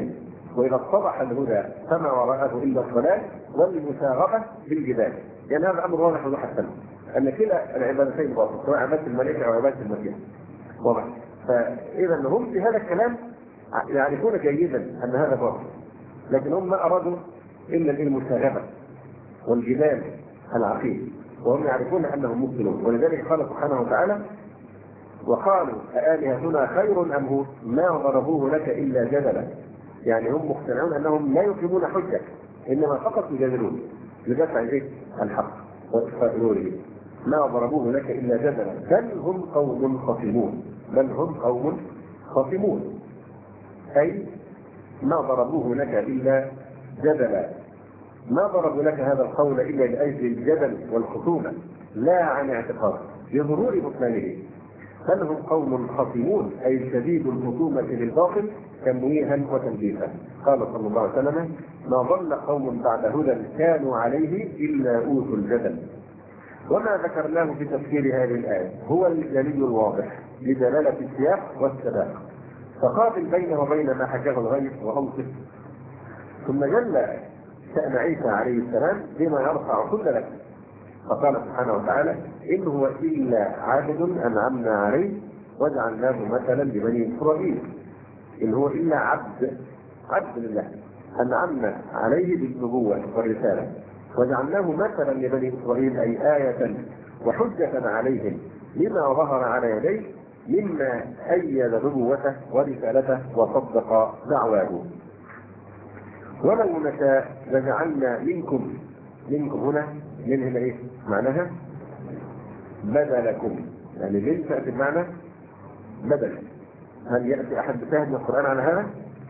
وإذا اتضح الهدى فما وراءه إلا الضلال والمساغبة بالجبال. يعني هذا أمر واضح وضوح الشمس أن كلا العبادتين باطل، سواء عبادة الملائكة أو عبادة المسيح. واضح. فإذا هم في هذا الكلام يعرفون جيدا أن هذا باطل، لكن هم ما أرادوا إلا المساغبة والجدال العقيم، وهم يعرفون أنهم مبطلون. ولذلك قال سبحانه وتعالى: وقالوا أآلهتنا خير أم هو ما ضربوه لك إلا جدلا. يعني هم مقتنعون أنهم لا يقيمون حجة، إنما فقط يجادلون لدفع الحق وإخفاء نوره. ما ضربوه لك إلا جدلا بل هم قوم خصمون. بل هم قوم خصمون، أي ما ضربوه لك إلا جدلا. ما ضربوا لك هذا القول إلا لأجل الجدل والخصومة لا عن اعتقاد لظهور بطلانه. بل هم قوم خصمون، أي شديد الخصومة للباطل تمويها وتنبيها. قال صلى الله عليه وسلم: ما ضل قوم بعد هدى كانوا عليه إلا أوتوا الجدل. وما ذكرناه في تفسير هذه الآية هو الدليل الواضح لدلالة السياق والسباق، فقابل بينه وبين ما حكاه الغيب وأوصف. ثم جل شأن عيسى عليه السلام بما يرفع كل لك، فقال سبحانه وتعالى: إن هو إلا عبد أنعمنا عليه وجعلناه مثلا لبني إسرائيل. إن هو إلا عبد لله أنعمنا عليه بالنبوة والرسالة وجعلناه مثلا لبني إسرائيل، أي آية وحجة عليهم لما ظهر على يديه مما أيد نبوته ورسالته وصدق دعواه. ولو نشاء لجعلنا منكم هنا إيه؟ معناها بدلكم، يعني من تأتي بمعنى بدل. هل يأتي أحد بشاهد من القرآن على هذا؟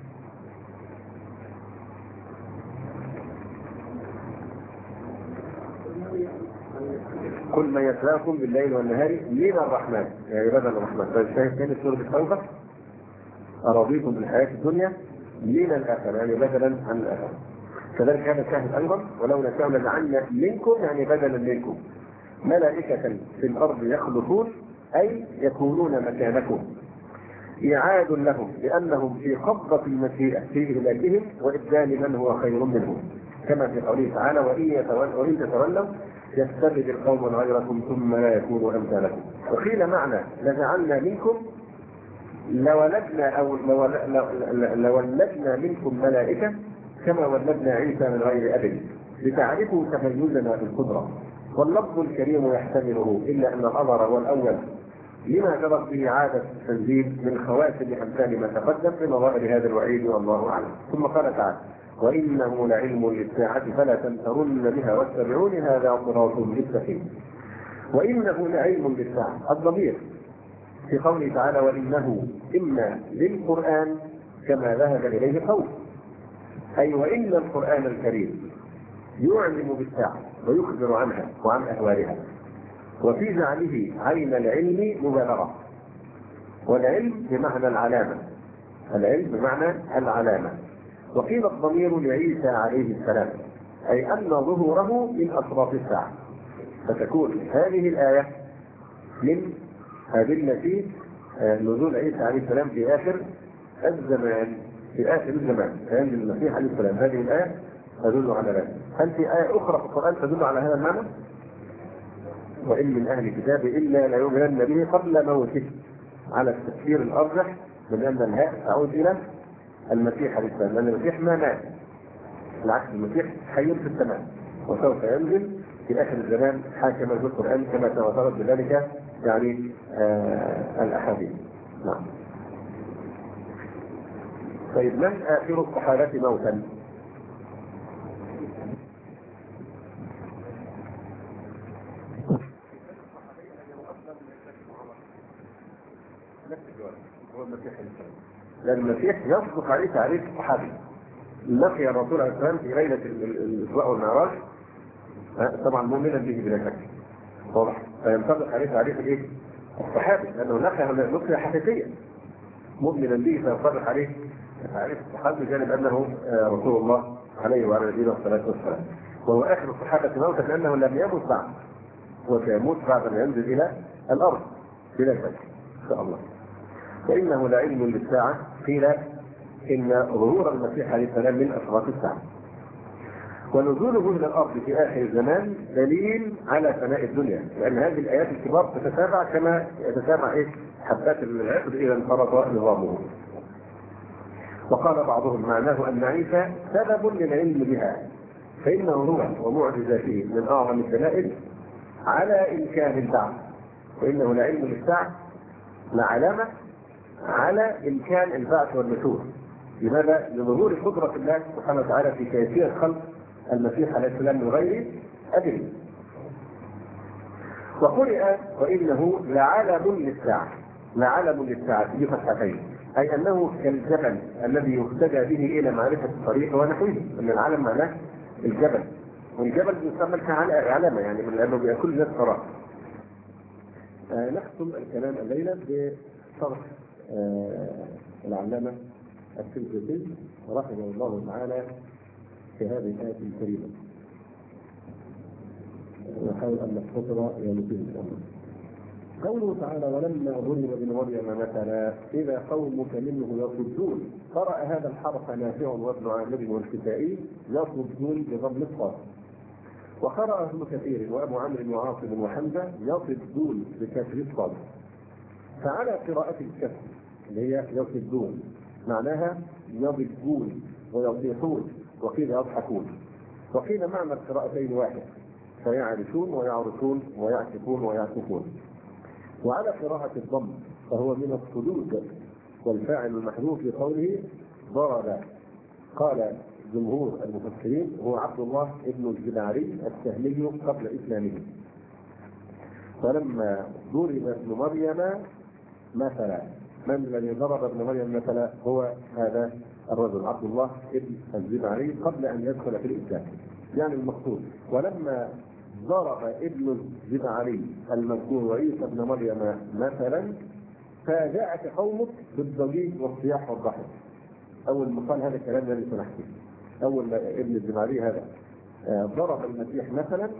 كل ما يتلاكم بالليل والنهار من الرحمن، يعني بدل الرحمن. فالشاهد ثاني سورة التوبة: أراضيكم بالحياة الدنيا من الآخرة، يعني بدلا عن الآخرة. كذلك هذا الشاهد أيضا: ولو نشاء لجعلنا منكم، يعني بدلا منكم، ملائكة في الأرض يخلفون، أي يكونون مكانكم، إعاد لهم لأنهم في قبضة المشيئة في إهلاكهم وإبدال من هو خير منهم، كما في قوله تعالى: وإن تتولوا يستبدل قوما غيركم ثم لا يكونوا أمثالكم. وقيل معنى لجعلنا منكم لولدنا منكم ملائكة كما ولدنا عيسى من غير أب لتعرفوا تميزنا بالقدرة. واللفظ الكريم يحتمله، إلا أن الأمر هو الأول لما جرت به عادة التنزيل من خواتم أمثال ما تقدم في نظائر هذا الوعيد، والله أعلم. ثم قال تعالى: وإنه لعلم للساعة فلا تمترن بها واتبعون هذا صراط مستقيم. وإنه لعلم للساعة، الضمير في قوله تعالى: وإنه إما للقرآن كما ذهب إليه قوم، أي وإن القرآن الكريم يعلم بالساعة ويخبر عنها وعن أهوالها. وفي جعله عين العلم مبالغة، والعلم بمعنى العلامة، العلم بمعنى العلامة. وقيل الضمير لعيسى عليه السلام، أي أن ظهوره من أسباب الساعة. فتكون هذه الآية من أدلة نزول عيسى عليه السلام في آخر الزمان، في آخر الزمان عند المسيح عليه السلام. هذه الآية تدل على ذلك. هل في آية أخرى في القرآن تدل على هذا المعنى؟ وإن من أهل الكتاب إلا ليؤمنن به قبل موته، على التفسير الأرجح من أن الهاء تعود إلى المسيح عليه السلام، لأن المسيح ما مات، بالعكس المسيح حي في السماء وسوف ينزل في آخر الزمان حاكما في القرآن كما تواترت بذلك يعني الأحاديث. نعم. طيب، من آخر الصحابة موتا؟ هو المسيح عليه السلام، لأن المسيح يصدق عليه تعريف الصحابي. لقي الرسول عليه السلام في ليلة الإسراء والمعراج، طبعا مؤمنا به بلا شك، واضح، فينطبق عليه تعريف الايه؟ الصحابي، لأنه لقي حقيقيا مؤمنا به، فينطبق عليه تعريف الصحابي بجانب أنه رسول الله عليه وعلى نبينا الصلاة والسلام. وهو آخر الصحابة موتا لأنه لم يمت بعد، وسيموت بعد أن ينزل إلى الأرض بلا شك إن شاء الله. وإنه لعلم للساعة، قيل إن ظهور المسيح عليه السلام من أشراط الساعة، ونزوله إلى الأرض في آخر الزمان دليل على فناء الدنيا، لأن هذه الآيات الكبار تتتابع كما يتتابع حبات العقد إذا انفرط نظامه. وقال بعضهم معناه أن عيسى سبب للعلم بها، فإنه هو ومعجزاته من أعظم الدلائل على إمكان البعث، وإنه لعلم للساعة لعلامة على إمكان البعث والنشور. لماذا؟ لظهور قدرة الله سبحانه وتعالى في كيفية خلق المسيح عليه السلام من غير أجل. وقرئ وإنه لعلم للساعة، لعلم للساعة بفتحتين، أي أنه كالجبل الذي يهتدى به إلى معرفة الطريق ونحوه، أن العلم معناه الجبل، والجبل يستعمل كعلامة يعني من لأنه بيأكل ذات قرار. نختم الكلام الليلة بشرح العلامة السنجوتي رحمه الله تعالى في هذه الآية الكريمة. نحاول أن نختصر يعني فيه إن شاء الله. قوله تعالى: ولما ضرب ابن مريم مثلا إذا قومك منه يصدون، قرأ هذا الحرف نافع وابن عامر والكسائي يصدون بضم الصاد، وقرأ ابن كثير وابو عمرو وعاصم وحمزة يصدون بكسر الصاد. فعلى قراءة الكسر اللي هي يصدون معناها يضجون ويضيحون، وقيل يضحكون، وقيل معنى القراءتين واحد، فيعرشون ويعرشون ويعكفون ويعكفون. وعلى قراءة الضم فهو من الصدود، والفاعل المحذوف في قوله ضرب. قال جمهور المفسرين هو عبد الله ابن الجباري السهمي قبل إسلامه. فلما ضرب ابن مريم مثلا، من الذي ضرب ابن مريم مثلا؟ هو هذا الرجل عبد الله ابن الجباري قبل أن يدخل في الإسلام. يعني المقصود ولما ضرب ابن الجباري المذكور وعيسى ابن مريم مثلا فجاءك قومك بالضجيج والصياح والضحك. أول ما قال هذا الكلام الذي سنحكيه، أول ما ابن الجباري هذا ضرب المسيح مثلا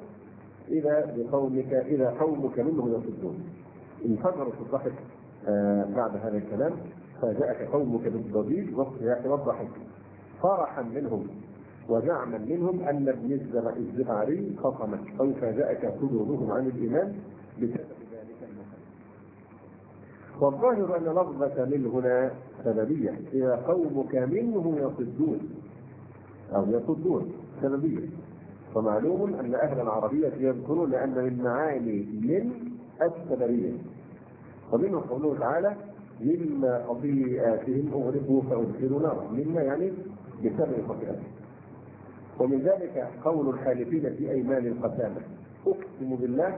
إذا قومك منه يصدون، انفجروا في الضحك بعد هذا الكلام. فجاءك قومك بالضجيج والصياح والضحك فرحا منهم وزعما منهم أن ابن الجباري خصمك، أو فجاءك صدورهم عن الإيمان بسبب ذلك المثل. والظاهر أن لفظة من هنا سببية، إذا قومك منه يصدون أو يصدون سببية. ومعلوم أن أهل العربية يذكرون أن من معاني من السببية، ومنه قوله تعالى: مما خطيئاتهم أغرقوا فأدخلوا نارا، مما يعني بسبب خطيئاتهم. ومن ذلك قول الحالفين في أيمان القسامة: أقسم بالله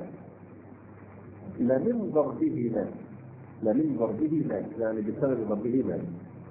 لمن ضربه مال، لمن ضربه مال يعني بسبب ضربه مال.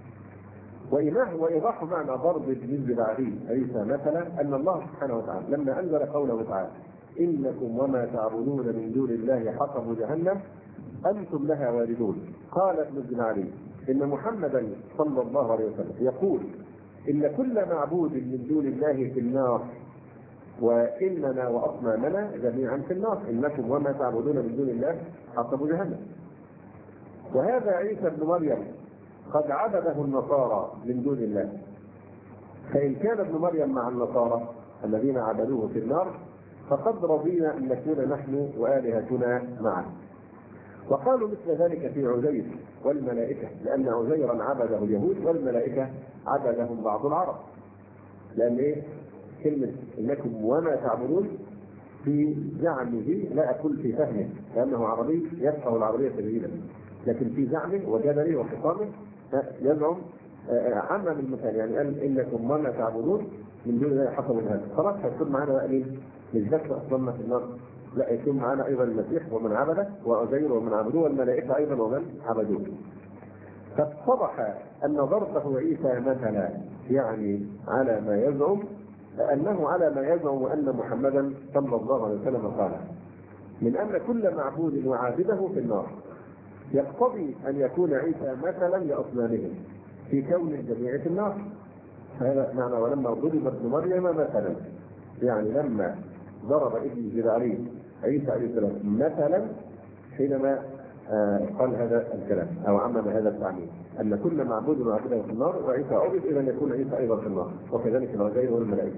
وإيضاح معنى ضرب ابن الجباري عيسى مثلا أن الله سبحانه وتعالى لما أنزل قوله تعالى: إنكم وما تعبدون من دون الله حطب جهنم أنتم لها واردون، قال ابن الجباري إن محمدا صلى الله عليه وسلم يقول إن كل معبود من دون الله في النار، وإننا وأصنامنا جميعا في النار، إنكم وما تعبدون من دون الله حطب جهنم. وهذا عيسى بن مريم قد عبده النصارى من دون الله، فإن كان ابن مريم مع النصارى الذين عبدوه في النار فقد رضينا أن نكون نحن وآلهتنا معا. وقالوا مثل ذلك في عزير والملائكة، لأن عزيرا عبده اليهود والملائكة عبدهم بعض العرب. لأن كلمة إنكم وما تعبدون في زعمه لا أقول في فهمه، لأنه عربي يفقه العربية جيدا، لكن في زعمه وجدله وخطابه يزعم عمم المثال، يعني قال إنكم وما تعبدون من دون الله حصل هذا، خلاص هيكون معنا بقى مين؟ مش بس أصلنا في النار، لا يكون معنا أيضا المسيح ومن عبده، وعزير ومن عبدوه، والملائكة أيضا ومن عبدوه. فاتضح أن ضربه عيسى مثلا يعني على ما يزعم، أنه على ما يزعم أن محمدا صلى الله عليه وسلم قال من أن كل معبود وعابده في النار، يقتضي أن يكون عيسى مثلا لأصنامهم في كون الجميع في النار. هذا معنى ولما ضرب ابن مريم مثلا، يعني لما ضرب ابن الجباري عيسى عليه السلام مثلا حينما قال هذا الكلام أو عمم هذا التعميم أن كل معبود معبودا في النار وعيسى عبد إلى أن يكون عيسى أيضا في النار وكذلك العزير والملائكة.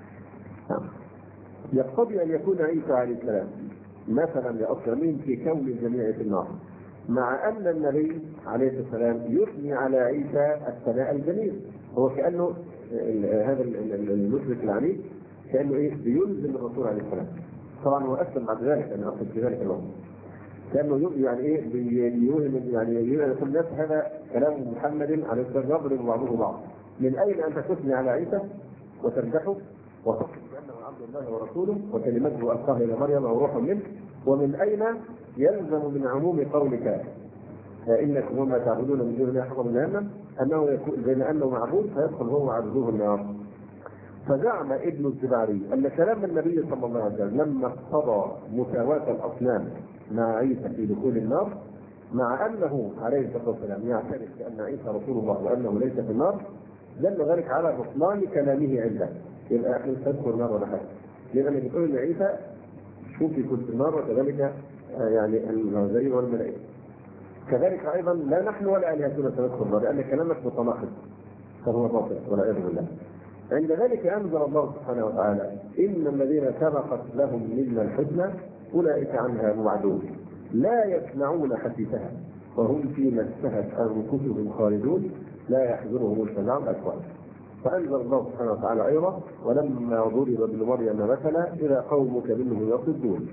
يقتضي أن يكون عيسى عليه السلام مثلا لأصنامهم في كون الجميع في النار، مع أن النبي عليه السلام يثني على عيسى الثناء الجميل. هو كأنه هذا المشرك العنيد كأنه بيلزم الرسول عليه السلام. طبعا هو أسلم بعد ذلك أن أصل في ذلك الوقت كأنه يعني بيوهم يعني يقول الناس هذا كلام محمد عليه السلام يضرب بعضه بعض. من أين أنت تثني على عيسى وتمدحه وتصف بأنه عبد الله ورسوله وكلمته ألقاها إلى مريم أو روح منه؟ ومن أين يلزم من عموم قولك إنكم وما تعبدون من دون الله حكم جهنم أنه يكون بين أنه معبود فيدخل هو وعبده النار؟ فزعم ابن الزباري أن كلام النبي صلى الله عليه وسلم لما اقتضى مساواة الأصنام مع عيسى في دخول النار، مع أنه عليه الصلاة والسلام يعترف بأن عيسى رسول الله وأنه ليس في النار، دل ذلك على بطلان كلامه عنده. يبقى احنا مش هندخل النار ولا حاجة، لأن بتقول إن عيسى شوف يكون في النار وكذلك يعني العزير والملائكة. كذلك أيضا لا نحن ولا آلهتنا سندخل النار لأن كلامك متناقض فهو باطل والعياذ بالله. عند ذلك أنزل الله سبحانه وتعالى إن الذين سبقت لهم منا الحسنى أولئك عنها موعدون لا يسمعون حديثها وهم فيما اشتهت أنفسهم خالدون لا يحزنهم الفزع الأكبر. فأنزل الله سبحانه وتعالى أيضا ولما ضرب ابن مريم مثلا إذا قومك منه يصدون.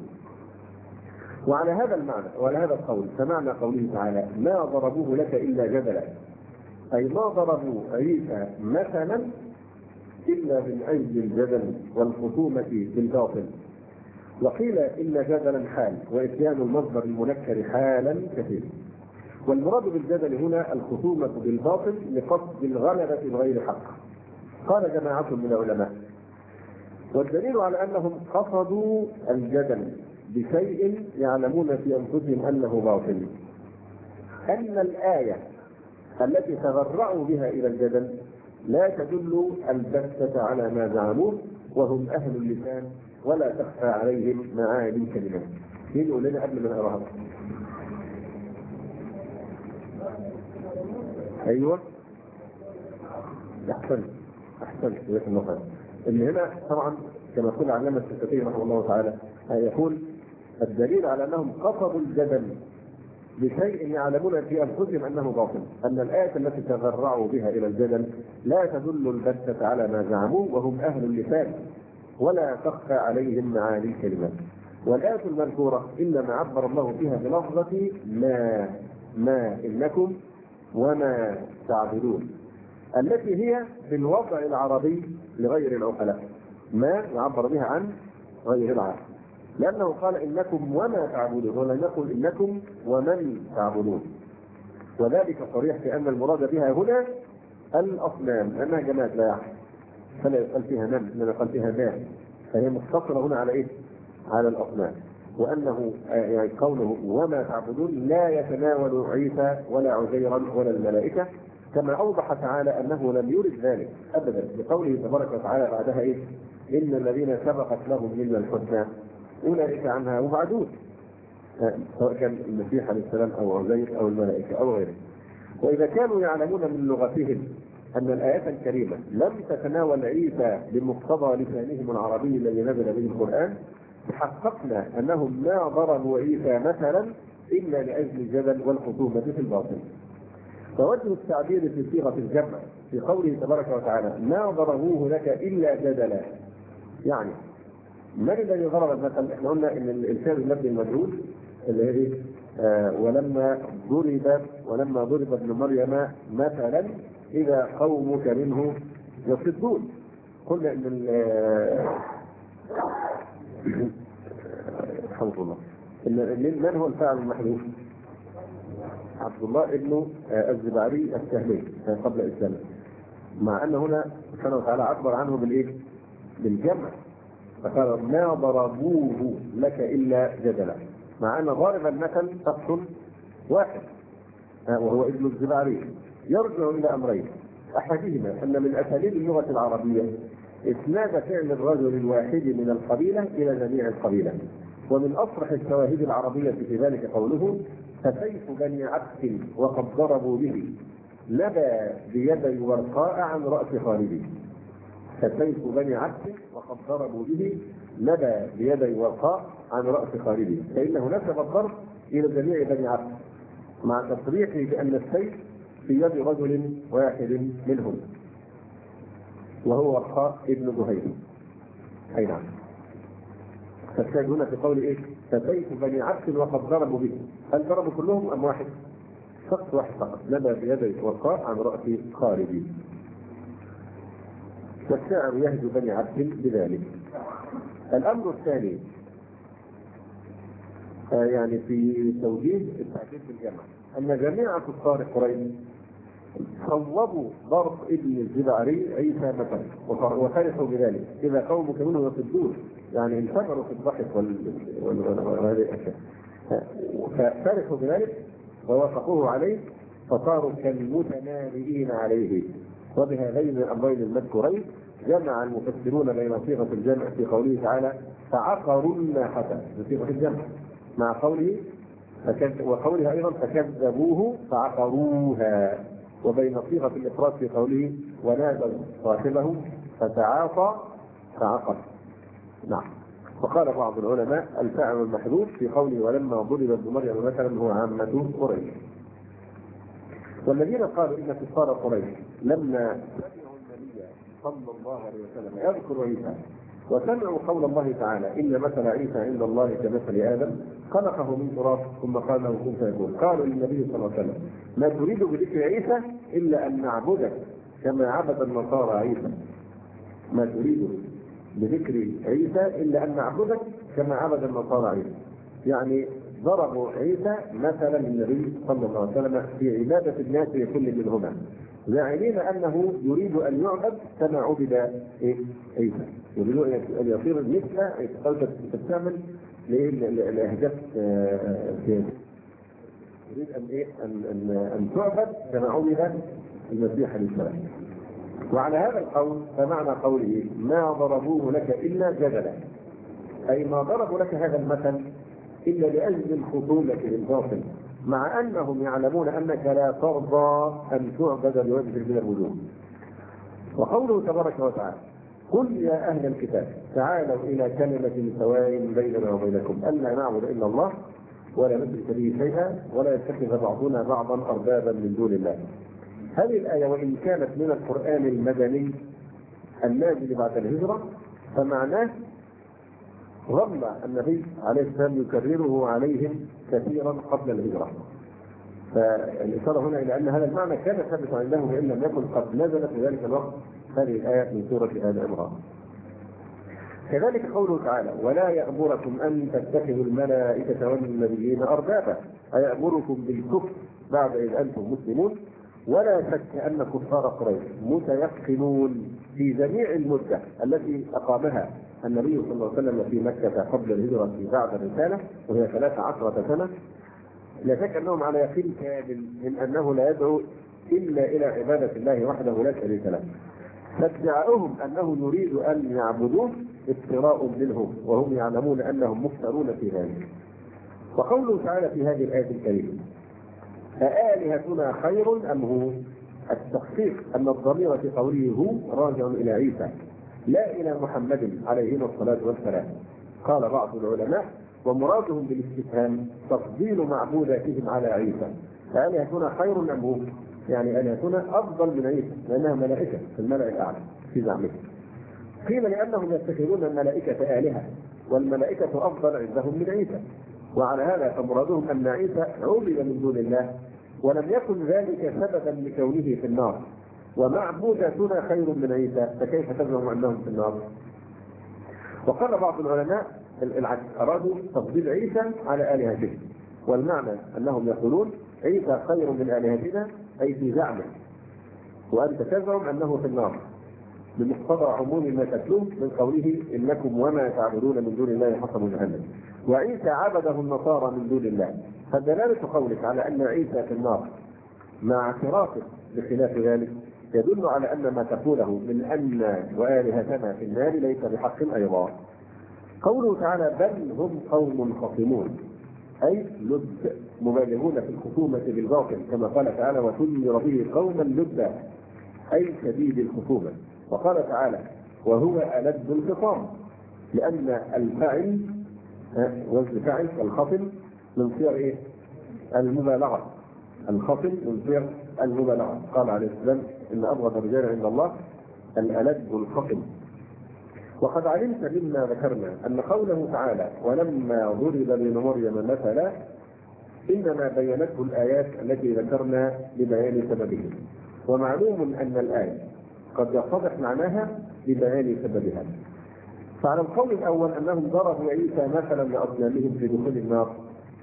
وعلى هذا المعنى وعلى هذا القول فمعنى قوله تعالى ما ضربوه لك إلا جدلا، أي ما ضربوا عيسى مثلا إلا من أجل الجدل والخصومة بالباطل. وقيل إن جدلا حال وإتيان المصدر المنكر حالا كثير. والمراد بالجدل هنا الخصومة بالباطل لقصد الغلبة بغير حق. قال جماعة من العلماء والدليل على أنهم قصدوا الجدل بشيء يعلمون في أنفسهم أنه باطل أن الآية التي تغرعوا بها إلى الجدل لا تدل البتة على ما زعموه وهم أهل اللسان ولا تخفى عليهم معاني الكلمات. يقول لنا قبل ما نقراها. أيوه أحسنت وياك النقل. اللي هنا طبعا كما يقول علامة السكتي رحمه الله تعالى يقول الدليل على أنهم قصدوا الجدل بشيء يعلمون في أنفسهم أنه باطل أن الآية التي تغرعوا بها إلى الجدل لا تدل البتة على ما زعموا وهم أهل اللسان ولا تخفى عليهم معاني الكلمات. والآية المذكورة إنما عبر الله فيها بلفظة ما إنكم وما تعبدون التي هي في الوضع العربي لغير العقلاء ما يعبر بها عن غير العقل لأنه قال إنكم وما تعبدون ولم يقل إنكم ومن تعبدون. وذلك صريح في أن المراد بها هنا الأصنام لأنها جماد لا يعقل فلا يقال فيها من إنما يقال فيها ما فهي مقتصرة هنا على إيه؟ على الأصنام. وأنه يعني قوله وما تعبدون لا يتناول عيسى ولا عزيرا ولا الملائكة كما أوضح تعالى أنه لم يرد ذلك أبدا بقوله تبارك وتعالى بعدها إيه؟ إن الذين سبقت لهم منا الحسنى أولئك عنها مبعدون سواء كان المسيح عليه السلام أو عزير أو الملائكة أو غيره. وإذا كانوا يعلمون من لغتهم أن الآيات الكريمة لم تتناول عيسى بمقتضى لسانهم العربي الذي نزل به القرآن حققنا أنهم ما ضربوا عيسى مثلا إلا لأجل الجدل والخصومة في الباطل. فوجه التعبير في صيغة الجمع في قوله تبارك وتعالى ما ضربوه لك إلا جدلا يعني من الذي ضرب المثل؟ احنا قلنا ان الانسان المبني المجهول اللي هي ولما ضرب ابن مريم مثلا اذا قومك منه يصدون. قلنا ان الحمد لله من هو الفاعل المحذوف؟ عبد الله ابن الزباري السهمي قبل اسلامه مع ان هنا سبحانه وتعالى عبر عنه بالايه؟ بالجمع فقال ما ضربوه لك إلا جدلا مع أن ضارب المثل شخص واحد وهو ابن الزباري يرجع إلى أمرين أحدهما أن من أساليب اللغة العربية إسناد فعل الرجل الواحد من القبيلة إلى جميع القبيلة. ومن أصرح الشواهد العربية في ذلك قوله فسيف بني عبد وقد ضربوا به لبى بيدي ورقاء عن رأس خالد. فسيف بني عبد وقد ضربوا به لبى بيدي ورقاء عن رأس خالد، فإنه نسب الضرب إلى جميع بني عبد مع تصريحه بأن السيف في يد رجل واحد منهم وهو ورقاء ابن زهير. أي نعم. فالشاهد هنا في قول إيه؟ فسيف بني عبد وقد ضربوا به، هل ضربوا كلهم أم واحد؟ شخص واحد فقط لبى بيدي ورقاء عن رأس خالد. والشاعر يهجو بني عبد بذلك. الأمر الثاني يعني في توجيه التعبير بالجمع أن جميع كفار قريش صوبوا ضرب ابن الزبعري عيسى مثلا وفرحوا بذلك، إذا قومك منه يصدون، يعني انفجروا في الضحك وهذه الأشياء، ففرحوا بذلك ووافقوه عليه فصاروا كالمتمالئين عليه. وبهذين الأمرين المذكورين جمع المفسرون بين صيغة الجمع في قوله تعالى فعقروا الناقة بصيغة الجمع مع قوله وقولها أيضا فكذبوه فعقروها، وبين صيغة الإفراد في قوله ونادوا صاحبه فتعاطى فعقر. نعم. وقال بعض العلماء الفاعل المحذوف في قوله ولما ضرب ابن مريم مثلا هو عامة قريش. والذين قالوا إن كفار قريش لما سمعوا النبي صلى الله عليه وسلم يذكر عيسى وسمعوا قول الله تعالى إن مثل عيسى عند الله كمثل آدم خلقه من تراب ثم قال له كن فيكون، قالوا للنبي صلى الله عليه وسلم ما تريد بذكر عيسى إلا أن نعبدك كما عبد النصارى عيسى، ما تريد بذكر عيسى إلا أن نعبدك كما عبد النصارى عيسى. يعني ضربوا عيسى مثلا للنبي صلى الله عليه وسلم في عبادة الناس لكل منهما، زاعمين أنه يريد أن يعبد كما عبد عيسى، يريد أن يصير مثل عيسى. تستعمل لأهداف سياسية، يريد أن تعبد كما عبد المسيح عليه السلام. وعلى هذا القول فمعنى قوله ما ضربوه لك إلا جدلا، أي ما ضربوا لك هذا المثل إلا لأجل الخصومة بالباطل، مع أنهم يعلمون أنك لا ترضى أن تعبد بوجه من الوجوه. وقوله تبارك وتعالى قل يا أهل الكتاب تعالوا إلى كلمة سواء بيننا وبينكم ألا نعبد إلا الله ولا نشرك به شيئا ولا يتخذ بعضنا بعضا أربابا من دون الله. هذه الآية وإن كانت من القرآن المدني النازل بعد الهجرة فمعناه ظل النبي عليه السلام يكرره عليهم كثيرا قبل الهجرة، فالإشارة هنا إلى أن هذا المعنى كان ثابتا عندهم وإن لم يكن قد نزل في ذلك الوقت هذه الآية من سورة آل عمران. كذلك قوله تعالى ولا يأمركم أن تتخذوا الملائكة والنبيين أربابا، أيأمركم بالكفر بعد إذ أنتم مسلمون. ولا شك أن كفار قريش متيقنون في جميع المدة التي أقامها النبي صلى الله عليه وسلم في مكة قبل الهجرة بعد الرسالة وهي 13 سنة، لا شك أنهم على يقين كامل من أنه لا يدعو إلا إلى عبادة الله وحده لا شريك له، فادعاؤهم أنه يريد أن يعبدوه افتراء منهم وهم يعلمون أنهم مفترون في ذلك. وقوله تعالى في هذه الآية الكريمة أآلهتنا خير أم هو؟ التحقيق أن الضمير في قوله هو راجع إلى عيسى لا إلى محمد عليه الصلاة والسلام. قال بعض العلماء ومرادهم بالاستفهام تفضيل معبوداتهم على عيسى، أآلهتنا خير أم هو؟ يعني آلهتنا أفضل من عيسى لأنها ملائكة في الملأ الأعلى في زعمهم. قيل لأنهم يتخذون الملائكة آلهة والملائكة أفضل عندهم من عيسى، وعلى هذا فمرادهم أن عيسى عبد من دون الله ولم يكن ذلك سببا لكونه في النار، ومعبوداتنا خير من عيسى فكيف تزعم أنهم في النار؟ وقال بعض العلماء العكس، أرادوا تفضيل عيسى على آلهتهم، والمعنى أنهم يقولون عيسى خير من آلهتنا أي في زعمه، وأنت تزعم أنه في النار بمقتضى عموم ما تتلوه من قوله إنكم وما تعبدون من دون الله حصب جهنم، وعيسى عبده النصارى من دون الله. فدلالة قولك على أن عيسى في النار مع اعترافك بخلاف ذلك يدل على أن ما تقوله من أن وآلهتنا في النار ليس بحق أيضا. قوله تعالى بل هم قوم خصمون أي لد مبالغون في الخصومة بالباطل كما قال تعالى وتنذر به قوما لدا أي شديد الخصومة. وقال تعالى وهو ألد الخصام لأن الفاعل وزن فاعل الخصم من صيغ إيه؟ المبالغة. الخصم من صيغ المبالغة. قال عليه السلام إن أبغض الرجال عند الله الألد الخصم. وقد علمت مما ذكرنا أن قوله تعالى ولما ضرب ابن مريم مثلا إنما بينته الآيات التي ذكرنا لبيان سببه. ومعلوم أن الآية قد يتضح معناها لبيان سببها. فعلى القول الأول أنهم ضربوا عيسى مثلا لأصنامهم في دخول النار،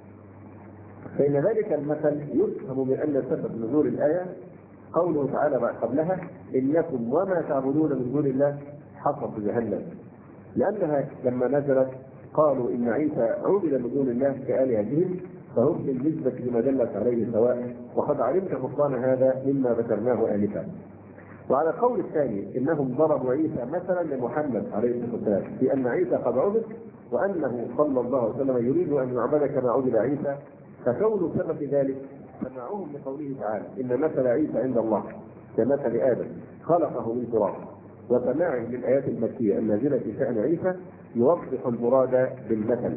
فإن ذلك المثل يفهم من أن سبب نزول الآية قوله تعالى قبلها إنكم وما تعبدون من دون الله حصب جهنم، لأنها لما نزلت قالوا إن عيسى عبد من دون الله كآلهتهم فهم بالنسبة لما دلت عليه سواء، وقد علمت بطلان هذا مما ذكرناه آنفا. وعلى القول الثاني إنهم ضربوا عيسى مثلا لمحمد عليه الصلاة والسلام في أن عيسى قد عبد وأنه صلى الله عليه وسلم يريد أن يعبد كما عبد عيسى، فكون سبب ذلك سمعوهم بقوله تعالى إن مثل عيسى عند الله كمثل آدم خلقه من تراب، وسماعه للآيات المكية النازلة في شأن عيسى يوضح المراد بالمثل.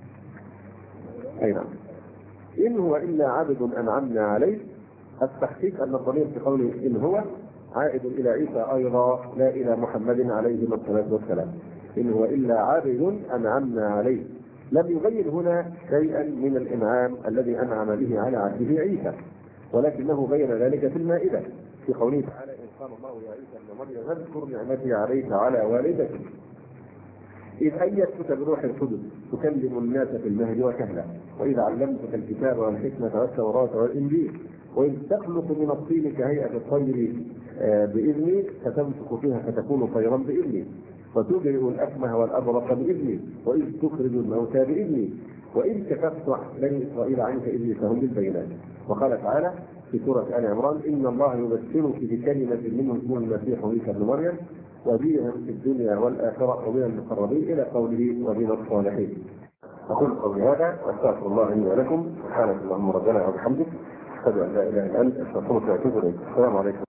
أي نعم. إن هو إلا عبد أنعمنا عليه، التحقيق أن الضمير في قوله إن هو عائد إلى عيسى أيضا لا إلى محمد عليه الصلاة والسلام. إن هو إلا عبد أنعمنا عليه، لم يبين هنا شيئا من الإنعام الذي أنعم به على عبده عيسى، ولكنه بين ذلك في المائدة في قوله تعالى إن قال الله يا عيسى ابن مريم اذكر نعمتي عليك وعلى والدتك إذ أيدتك بروح القدس تكلم الناس في المهد وكهلا وإذ علمتك الكتاب والحكمة والتوراة والإنجيل وإذ تخلق من الطين كهيئة الطير بإذني فتنفخ فيها فتكون طيرا بإذني وتبرئ الأكمه والأبرص بإذني وإذ تخرج الموتى بإذني وإذ كففت بني إسرائيل عنك إذ جئتهم بالبينات. وقال تعالى في سورة آل عمران إن الله يبشرك بكلمة منه اسمه المسيح عيسى ابن مريم وجيها في الدنيا والآخرة ومن المقربين إلى قوله ومن الصالحين. أقول قولي هذا وأستغفر الله لي ولكم. سبحانك اللهم ربنا وبحمدك أشهد أن لا إله إلا أنت أستغفرك وأتوب إليك. السلام عليكم.